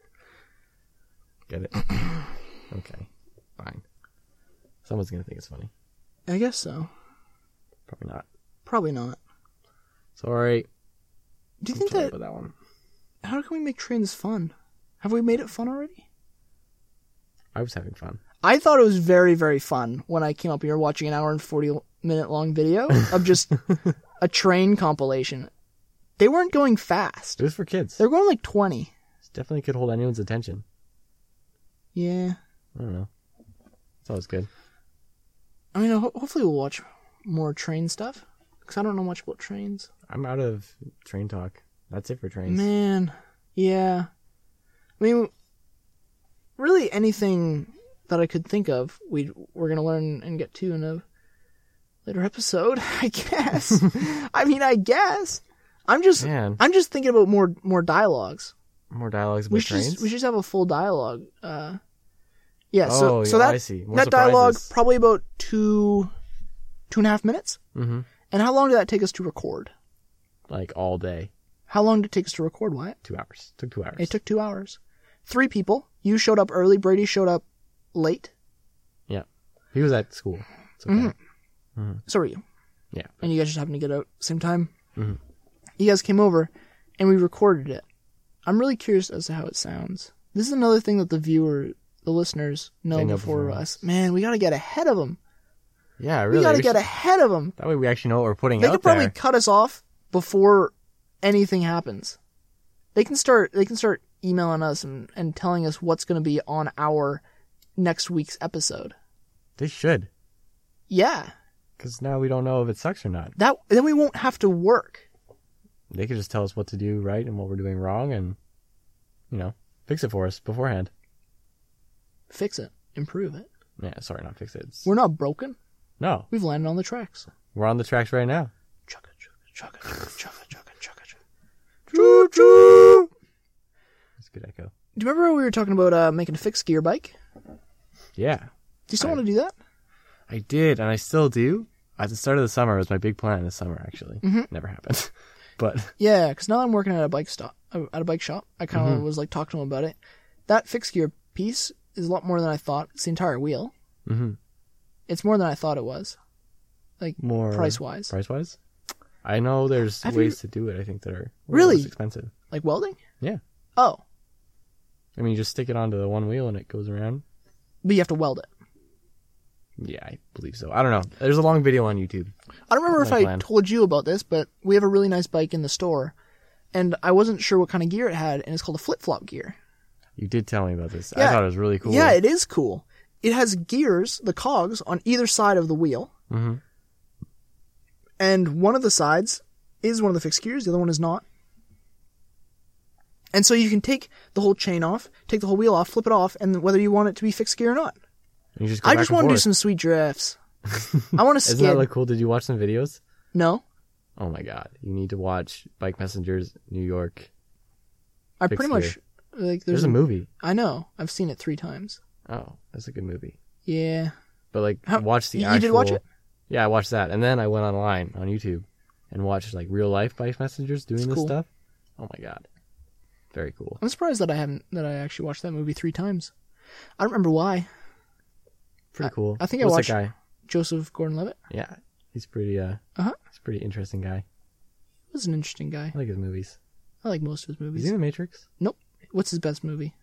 Get it? Okay. Fine. Someone's gonna think it's funny. I guess so. Probably not. Probably not. Sorry. Do you I'm think sorry that? about that one? How can we make trains fun? Have we made it fun already? I was having fun. I thought it was very, very fun when I came up here watching an hour and forty minute long video of just a train compilation. They weren't going fast. It was for kids. They were going like twenty. It definitely could hold anyone's attention. Yeah. I don't know. It's always good. I mean, ho- hopefully we'll watch more train stuff. Because I don't know much about trains. I'm out of train talk. That's it for trains. Man. Yeah. I mean, really anything that I could think of, we we're going to learn and get to in a later episode, I guess. I mean, I guess. I'm just Man. I'm just thinking about more more dialogues. More dialogues about We should trains? just, we should just have a full dialogue. Uh, yeah, so Oh, so yeah, that I see. More that dialogue surprises. probably about two two and a half minutes. Mm-hmm. And how long did that take us to record? Like all day. How long did it take us to record, Wyatt? Two hours. Took two hours. It took two hours. Three people. You showed up early. Brady showed up late. Yeah. He was at school. It's okay. Mm-hmm. So are you. Yeah. And you guys just happened to get out at the same time. Mhm. You guys came over, and we recorded it. I'm really curious as to how it sounds. This is another thing that the viewer, the listeners, know, They know before before us. Man, we got to get ahead of them. Yeah, We really. got to we get should- ahead of them. That way we actually know what we're putting They out could probably there. cut us off before anything happens. They can start. They can start emailing us and, and telling us what's going to be on our next week's episode. They should. Yeah, Because now we don't know if it sucks or not. that then we won't have to work. They could just tell us what to do right and what we're doing wrong and, you know, fix it for us beforehand. Fix it, improve it. Yeah, sorry, not fix it. It's- We're not broken. No, We've landed on the tracks. we're on the tracks right now. Chugga chugga chugga chugga chugga chugga chugga chugga. Choo choo. That's a good echo. Do you remember we were talking about uh, making a fixed gear bike? Yeah, Do you still I- want to do that? I did, and I still do. At the start of the summer, it was my big plan this summer, actually. Mhm. Never happened. But, Yeah, because now I'm working at a bike stop, uh, at a bike shop. I kind of was like talking to him about it. That fixed gear piece is a lot more than I thought. It's the entire wheel. hmm It's more than I thought it was, like more price wise. Price wise? I know there's Have ways you- to do it, I think, that are way Really? less expensive. Like welding? Yeah. Oh, I mean, you just stick it onto the one wheel and it goes around. but you have to weld it. Yeah, I believe so. I don't know. There's a long video on YouTube. I don't remember if My I plan. told you about this, but we have a really nice bike in the store, and I wasn't sure what kind of gear it had, and it's called a flip-flop gear. You did tell me about this. Yeah. I thought it was really cool. Yeah, it is cool. It has gears, the cogs, on either side of the wheel, hmm and one of the sides is one of the fixed gears, the other one is not. And so you can take the whole chain off, take the whole wheel off, flip it off, and whether you want it to be fixed gear or not. You just go I back just and want to do forth. some sweet drifts. I want to Doesn't skid. that look cool? Did you watch some videos? No, Oh my god. You need to watch Bike Messengers New York. I Fixed pretty much like. There's, There's a movie. I know. I've seen it three times. Oh, that's a good movie. Yeah. But like, How- watch the you- you actual. did watch it? Yeah, I watched that, and then I went online on YouTube and watched like real life Bike Messengers doing It's this cool. stuff. Oh my god, very cool. I'm surprised that I haven't that I actually watched that movie three times. I don't remember why. Pretty cool. I think I What's watched- that guy? Joseph Gordon-Levitt Yeah, he's pretty. Uh, Uh-huh. he's a pretty interesting guy. was an interesting guy. I like his movies. I like most of his Is he movies. in The Matrix? Nope. What's his best movie?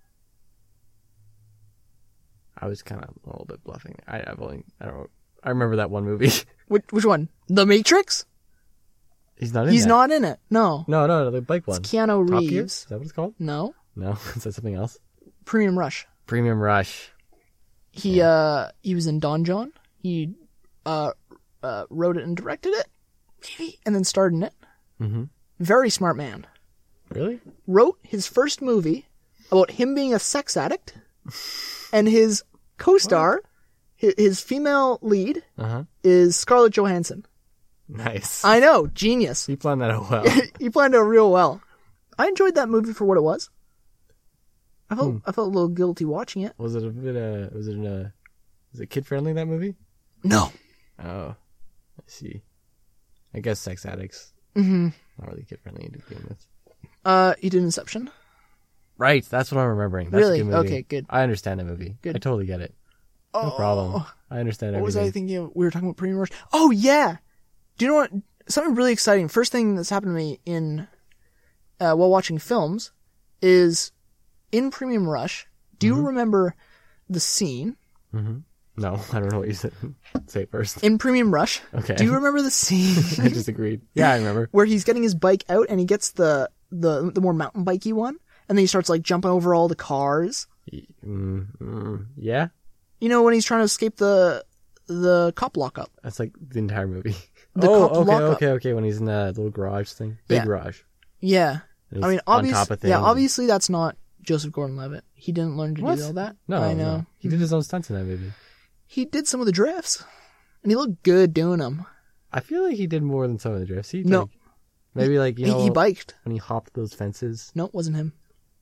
I was kind of a little bit bluffing. I, I've only. I don't. I remember that one movie. Which, which one? The Matrix? He's not in He's that. not in it. No. No, no, no, the bike one. It's Keanu Top Gear? Reeves. Is that what it's called? No. No, is that something else? Premium Rush. Premium Rush. He uh he was in Don John. He uh, uh wrote it and directed it, maybe, and then starred in it. Mm-hmm. Very smart man. Really? Wrote his first movie about him being a sex addict, and his co-star, his, his female lead, Uh huh. is Scarlett Johansson. Nice. I know, genius. You planned that out well. He planned it real well. I enjoyed that movie for what it was. I felt Hmm. I felt a little guilty watching it. Was it a bit? Uh, was it in a? Was it kid friendly, that movie? No. Oh, I see. I guess sex addicts Mm-hmm. not really kid friendly to begin with. Uh, you did Inception. Right, that's what I'm remembering. That's Really? a good movie. Okay, good. I understand the movie. Good. I totally get it. No Oh, problem. I understand What was everything. I thinking of? We were talking about Premium Rush. Oh, yeah. Do you know what? Something really exciting. First thing that's happened to me in, uh, while watching films is in Premium Rush. Do you Mm-hmm. remember the scene Mm-hmm. No, I don't know what you said. Say it first. in Premium Rush? Okay. Do you remember the scene I just agreed. Yeah, I remember. where he's getting his bike out and he gets the, the, the more mountain bikey one and then he starts like jumping over all the cars? Mm, mm, yeah, You know, when he's trying to escape the, the cop lockup. that's like the entire movie. The oh, cop okay, lockup. okay, okay. When he's in that little garage thing, big Yeah. garage. Yeah. And I he's mean, on obvious, top of things. yeah, obviously that's not Joseph Gordon-Levitt. He didn't learn to What? do all that. No, I know. no. He did his own stunts in that movie. He did some of the drifts, and he looked good doing them. I feel like he did more than some of the drifts. He No. like, maybe like you He, know he biked. when he hopped those fences. No, it wasn't him.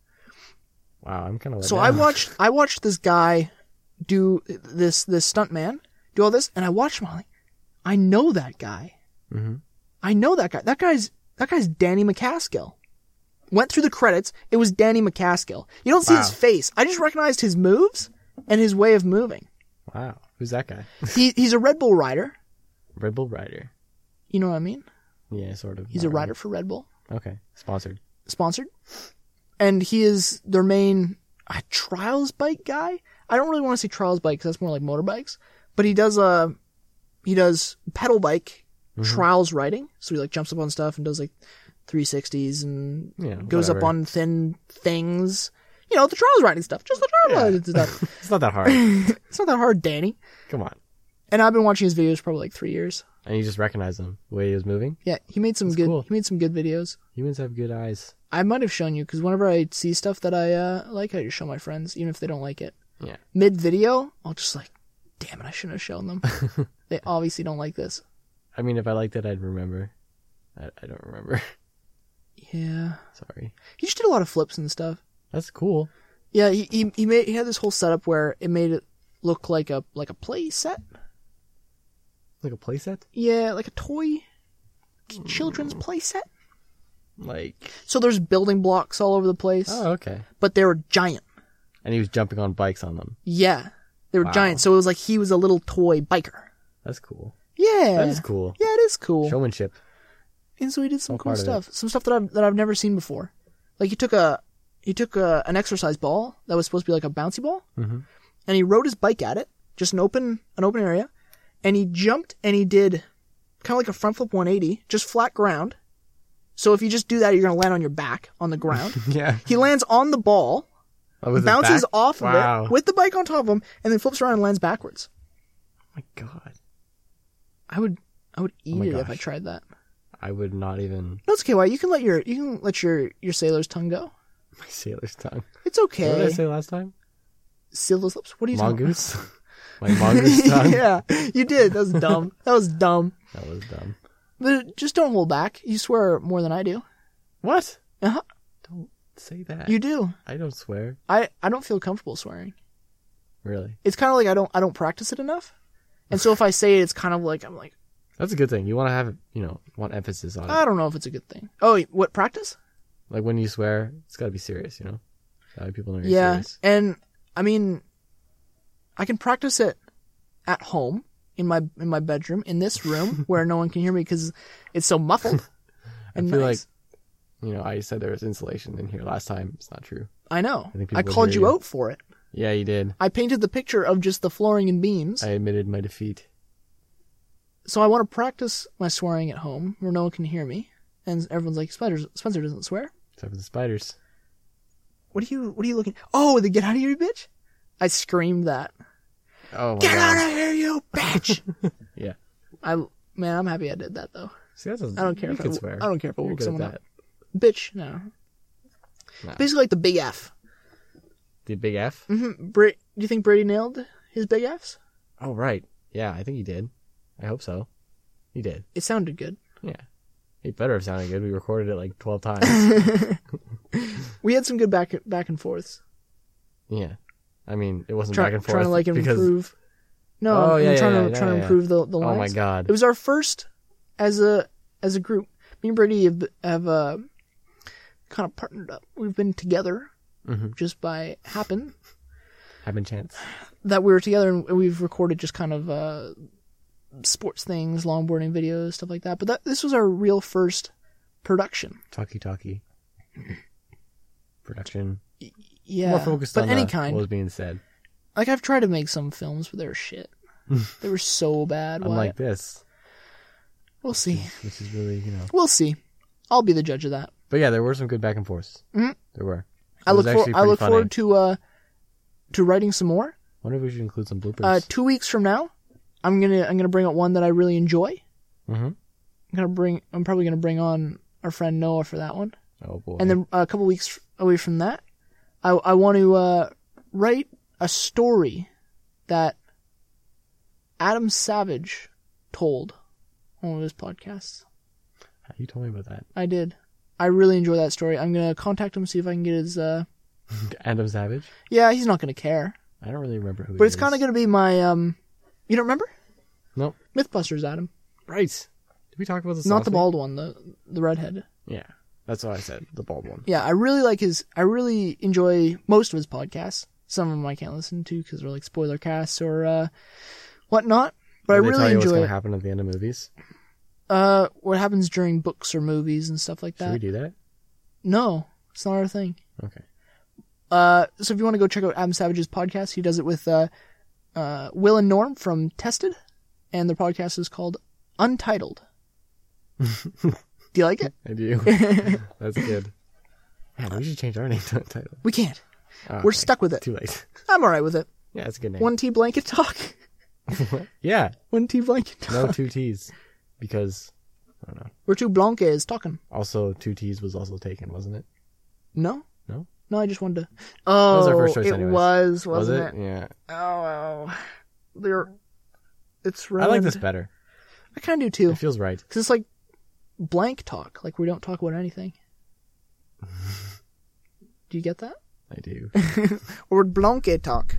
Wow, I'm kind of. So I watched, I watched this guy do this, this stunt man do all this, and I watched him. I'm like, I know that guy. Mm-hmm. I know that guy. That guy's, that guy's Danny McCaskill. Went through the credits. It was Danny McCaskill. You don't see Wow. his face. I just recognized his moves and his way of moving. Wow, who's that guy? He, he's a Red Bull rider. Red Bull rider. You know what I mean? Yeah, sort of. He's Not a really. rider for Red Bull. Okay, sponsored. Sponsored. And he is their main uh, trials bike guy. I don't really want to say trials bike because that's more like motorbikes. But he does uh, he does pedal bike trials riding. So he like jumps up on stuff and does like three sixties and Yeah, goes up whatever. on thin things. You know, the trials riding stuff. Just the trials Yeah. riding stuff. It's not that hard. It's not that hard, Danny. Come on. And I've been watching his videos probably like three years. And you just recognize him the way he was moving. Yeah, he made some That's good. cool. He made some good videos. Humans have good eyes. I might have shown you because whenever I see stuff that I uh, like, I just show my friends, even if they don't like it. Yeah. Mid video, I'll just like, damn it, I shouldn't have shown them. They obviously don't like this. I mean, if I liked it, I'd remember. I, I don't remember. Yeah, Sorry. he just did a lot of flips and stuff. That's cool. Yeah, he he he made he had this whole setup where it made it look like a like a play set. Like a playset? Yeah, like a toy children's play set. Like. So there's building blocks all over the place, Oh, okay. but they were giant. And he was jumping on bikes on them. Yeah, they were Wow. giant. So it was like he was a little toy biker. That's cool. Yeah, That is cool. Yeah, it is cool. Showmanship. And so he did some All cool part of stuff, some stuff that I've that I've never seen before. Like he took a he took a, an exercise ball that was supposed to be like a bouncy ball, Mm-hmm. and he rode his bike at it, just an open an open area, and he jumped and he did kind of like a front flip one eighty, just flat ground. So if you just do that, you're gonna land on your back on the ground. Yeah. He lands on the ball, Oh, with his bounces back? off Wow. of it with the bike on top of him, and then flips around and lands backwards. Oh my god. I would I would eat my it if I gosh. tried that. I would not even. No, it's okay. Why you can let your you can let your your sailor's tongue go. My sailor's tongue. It's okay. What did I say last time? Sailor's lips. What are you talking Mongoose? My mongoose tongue? Yeah, you did. That was dumb. That was dumb. That was dumb. But just don't hold back. You swear more than I do. What? Uh-huh. Don't say that. You do. I don't swear. I, I don't feel comfortable swearing. Really. It's kind of like I don't I don't practice it enough. And so if I say it, it's kind of like I'm like That's a good thing. You want to have, you know, want emphasis on it. I don't know if it's a good thing. Oh, wait, what practice? Like when you swear, it's got to be serious, you know? That way people know you're Yeah, serious. and I mean, I can practice it at home in my in my bedroom in this room where no one can hear me because it's so muffled. I And feel nice. like, you know, I said there was insulation in here last time. It's not true. I know. I think I, people would called hear you you. out for it. Yeah, you did. I painted the picture of just the flooring and beams. I admitted my defeat. So I want to practice my swearing at home where no one can hear me. And everyone's like, Spencer, Spencer doesn't swear. Except for the spiders. What are you, what are you looking? Oh, the get out of here, bitch. I screamed that. Oh my Get god. out of here, you bitch. Yeah. I, man, I'm happy I did that though. See, that's a, I don't care you if I, can w- swear. I don't care if I You're woke good at someone that. up. Bitch, no. No. Basically like the big F. The big F? Mm-hmm. Bra- do you think Brady nailed his big Fs? Oh, right. Yeah, I think he did. I hope so. He did. It sounded good. Yeah. He better have sounded good. We recorded it like twelve times. We had some good back back and forths. Yeah. I mean, it wasn't Try, back and forth. trying to like because, improve. No, Oh, I'm yeah, trying yeah, to yeah, trying yeah, to yeah. improve the the Oh lines. my god. It was our first as a as a group. Me and Brady have, have uh, kind of partnered up. We've been together Mhm. just by happen Happen chance. that we were together, and we've recorded just kind of uh, sports things, longboarding videos, stuff like that. But that this was our real first production. Talkie talkie. Production. Yeah, More focused but on any the, kind. what was being said. Like I've tried to make some films, but they were shit. They were so bad. Why? Unlike this. We'll see. Which is really, you know. We'll see. I'll be the judge of that. But yeah, there were some good back and forths. Mhm. There were. I It look was for, actually I pretty look funny. forward to uh to writing some more. Wonder if we should include some bloopers. Uh, two weeks from now, I'm gonna I'm gonna bring out one that I really enjoy. mm-hmm. I'm gonna bring I'm probably gonna bring on our friend Noah for that one, Oh boy. and then uh, a couple weeks away from that, I I want to uh, write a story that Adam Savage told on one of his podcasts. You told me about that. I did. I really enjoy that story. I'm gonna contact him, see if I can get his. Uh... Adam Savage? Yeah, he's not gonna care, I don't really remember who but he it's is. kind of gonna be my. um You don't remember? Nope. MythBusters, Adam. Right. Did we talk about this Not last the week? bald one, the the redhead. Yeah. That's what I said. The bald one. Yeah, I really like his. I really enjoy most of his podcasts. Some of them I can't listen to because they're like spoiler casts or uh, whatnot. But Did I they really tell you what's enjoy going it. to happen at the end of movies? Uh, what happens during books or movies and stuff like Should that. we do that? No, it's not our thing. Okay. Uh, so if you want to go check out Adam Savage's podcast, he does it with uh, uh, Will and Norm from Tested, and their podcast is called Untitled. Do you like it? I do. That's good. Man, we should change our name to Untitled. We can't. Oh, We're okay. stuck with it. Too late. I'm alright with it. Yeah, that's a good name. One T blanket talk. Yeah. One T blanket talk. No two T's. Because, I don't know. We're two blankets talking. Also, two T's was also taken, wasn't it? No? No? No, I just wanted to. Oh, was our first choice it anyways. was, Was wasn't it? it? Yeah. Oh, oh. They're, it's I ruined. like this better. I kind of do too. It feels right. Because it's like blank talk. Like we don't talk about anything. Do you get that? I do. Or blanket talk.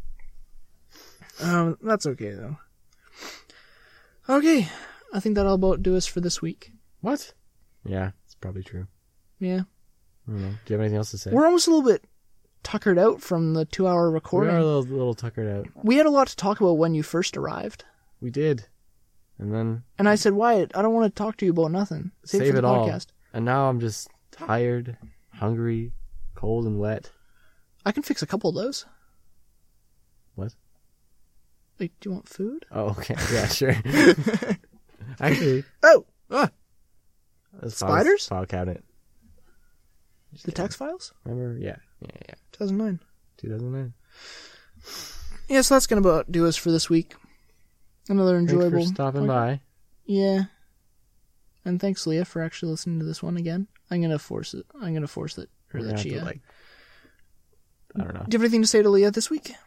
Um, that's okay though. Okay, I think that'll about do us for this week. What? Yeah, it's probably true. Yeah, I don't know. Do you have anything else to say? we're almost a little bit tuckered out from the two-hour We recording. are a little, little tuckered out. We had a lot to talk about when you first arrived, We did. And then and I said, Wyatt, I don't want to talk to you about nothing. Save, save it for it the all. podcast. And now I'm just tired, hungry, cold and wet. I can fix a couple of those. What? Like, do you want food? Oh, okay. Yeah, sure. Actually, Oh, ah, that's Spiders? File, file cabinet. the text files, Remember? Yeah, yeah, yeah. two thousand nine. two thousand nine. Yeah, so that's gonna about do us for this week. Another enjoyable. Thanks for stopping podcast. by. Yeah. And thanks, Leah, for actually listening to this one again. I'm gonna force it. I'm gonna force it. Or We're that gonna she. have to, Uh, like, I don't know. do you have anything to say to Leah this week?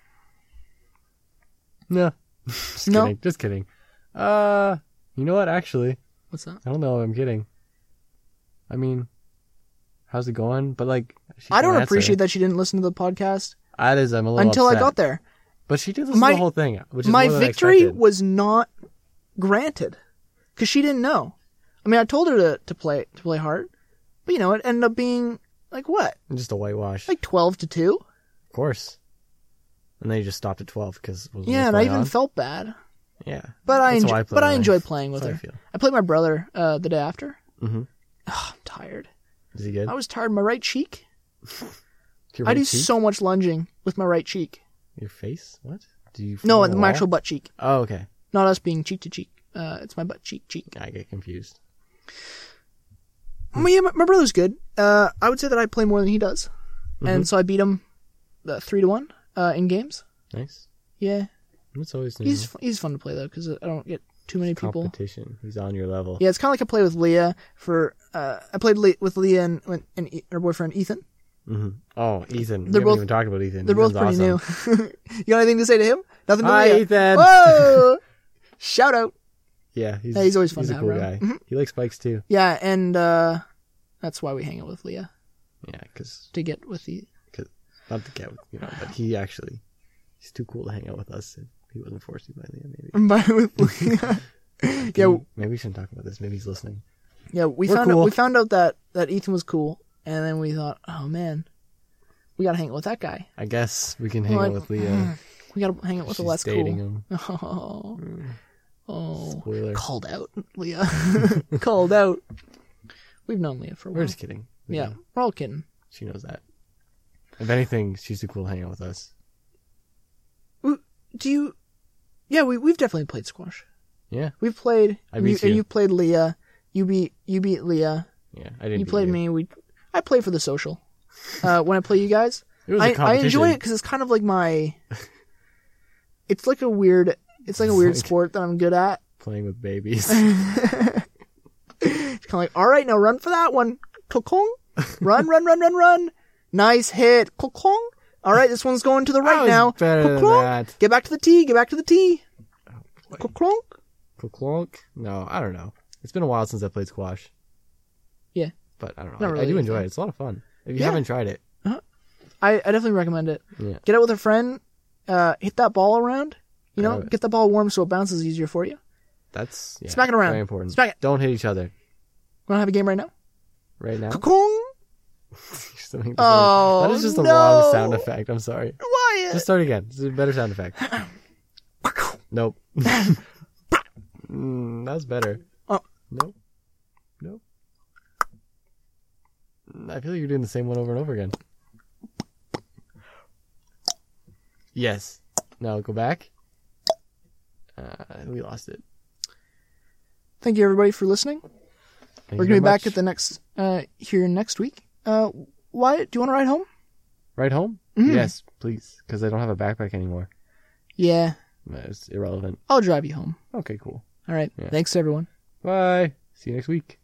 No. Just No? kidding. Just kidding. Uh, you know what? Actually, What's that? I don't know if I'm kidding. I mean, how's it going? But like, she I don't can't appreciate answer. that she didn't listen to the podcast That is, I'm a little until I upset. got there. But she did listen My- to the whole thing, which is My more than I victory expected. was not granted because she didn't know. I mean, I told her to, to play to play hard, but you know, it ended up being like what, Just a whitewash. like twelve to two. Of course. And then you just stopped at twelve because it was Yeah, and I even felt bad, Yeah. but I That's enjoy, how I play but I life. enjoy playing with That's her. how I feel. I played my brother uh, the day after. Mm-hmm. Oh, I'm tired. Is he good? I was tired. My right cheek. Your I right do cheek? so much lunging with my right cheek. Your face? What? Do you No, fall my on the actual wall? butt cheek. Oh, okay. Not us being cheek to cheek. Uh, it's my butt cheek cheek. I get confused. Oh, yeah, my, my brother's good. Uh, I would say that I play more than he does, Mm-hmm. and so I beat him uh, three to one uh, in games. Nice. Yeah, It's always new. he's he's fun to play though because I don't get too many people. competition. He's on your level. Yeah, it's kind of like I play with Leah for. Uh, I played Le- with Leah and, and, and E- her boyfriend Ethan. Mm-hmm. Oh, Ethan. We They're haven't both- even talked about Ethan. They're both Ethan's pretty awesome. new. You got anything to say to him? Nothing to Hi, Leah. Ethan. Whoa! Shout out. Yeah, he's, Yeah, he's always fun he's to a have cool around. guy. Mhm. He likes bikes too. Yeah, and uh, that's why we hang out with Leah Yeah, because to get with the. not the cat, you know, but he actually, he's too cool to hang out with us. If he wasn't forced to by Leah, maybe. By with Leah. yeah, Maybe, maybe we shouldn't talk about this. Maybe he's listening. yeah. We We're found cool. out we found out that that Ethan was cool, and then we thought, oh man, we gotta hang out with that guy. I guess we can hang Like, out with Leah. We gotta hang out with the She's less dating cool. him. Oh, oh, Spoiler. called out, Leah. Called out. We've known Leah for a We're while. just kidding. Yeah, we're all kidding. She knows that. If anything, she's too cool to hang out with us. Do you? Yeah, we we've definitely played squash. Yeah. We've played. I you, beat you. you played Leah. You beat you beat Leah. Yeah, I didn't You beat played you. me. We I play for the social. Uh, when I play you guys, It was a I, I competition. enjoy it because it's kind of like my. It's like a weird. It's like a weird Like- sport that I'm good at. Playing with babies. It's kind of like, all right, now run for that one. Kokong. Run, run, run, run, run. Nice hit. Kokong. All right, this one's going to the That right was now. better than Kokong. that. Get back to the tee. Get back to the tee. Kokong. Clonk? No, I don't know. It's been a while since I played squash. Yeah. But I don't know. Not I, really I do a enjoy thing. it. It's a lot of fun. If you Yeah. haven't tried it. I, I definitely recommend it. Yeah. Get out with a friend. Uh, hit that ball around. You know, Uh, get the ball warm so it bounces easier for you. That's yeah, Smack it around. very important. Smack it. Don't hit each other. Want to have a game right now? Right now. Kokong. Something the Oh, same. That is just the no. wrong sound effect. I'm sorry. Wyatt. Just start again. This is a better sound effect. Nope. mm, that's better. Oh. Nope. Nope. Mm, I feel like you're doing the same one over and over again. Yes. Now go back. Uh, we lost it. Thank you everybody for listening. Thank We're you gonna be very back much. at the next uh here next week. Uh, Wyatt, do you want to ride home? Right home? Mhm. Yes, please. Because I don't have a backpack anymore. Yeah, It's irrelevant. I'll drive you home. Okay, cool. All right. Yeah. Thanks everyone. Bye. See you next week.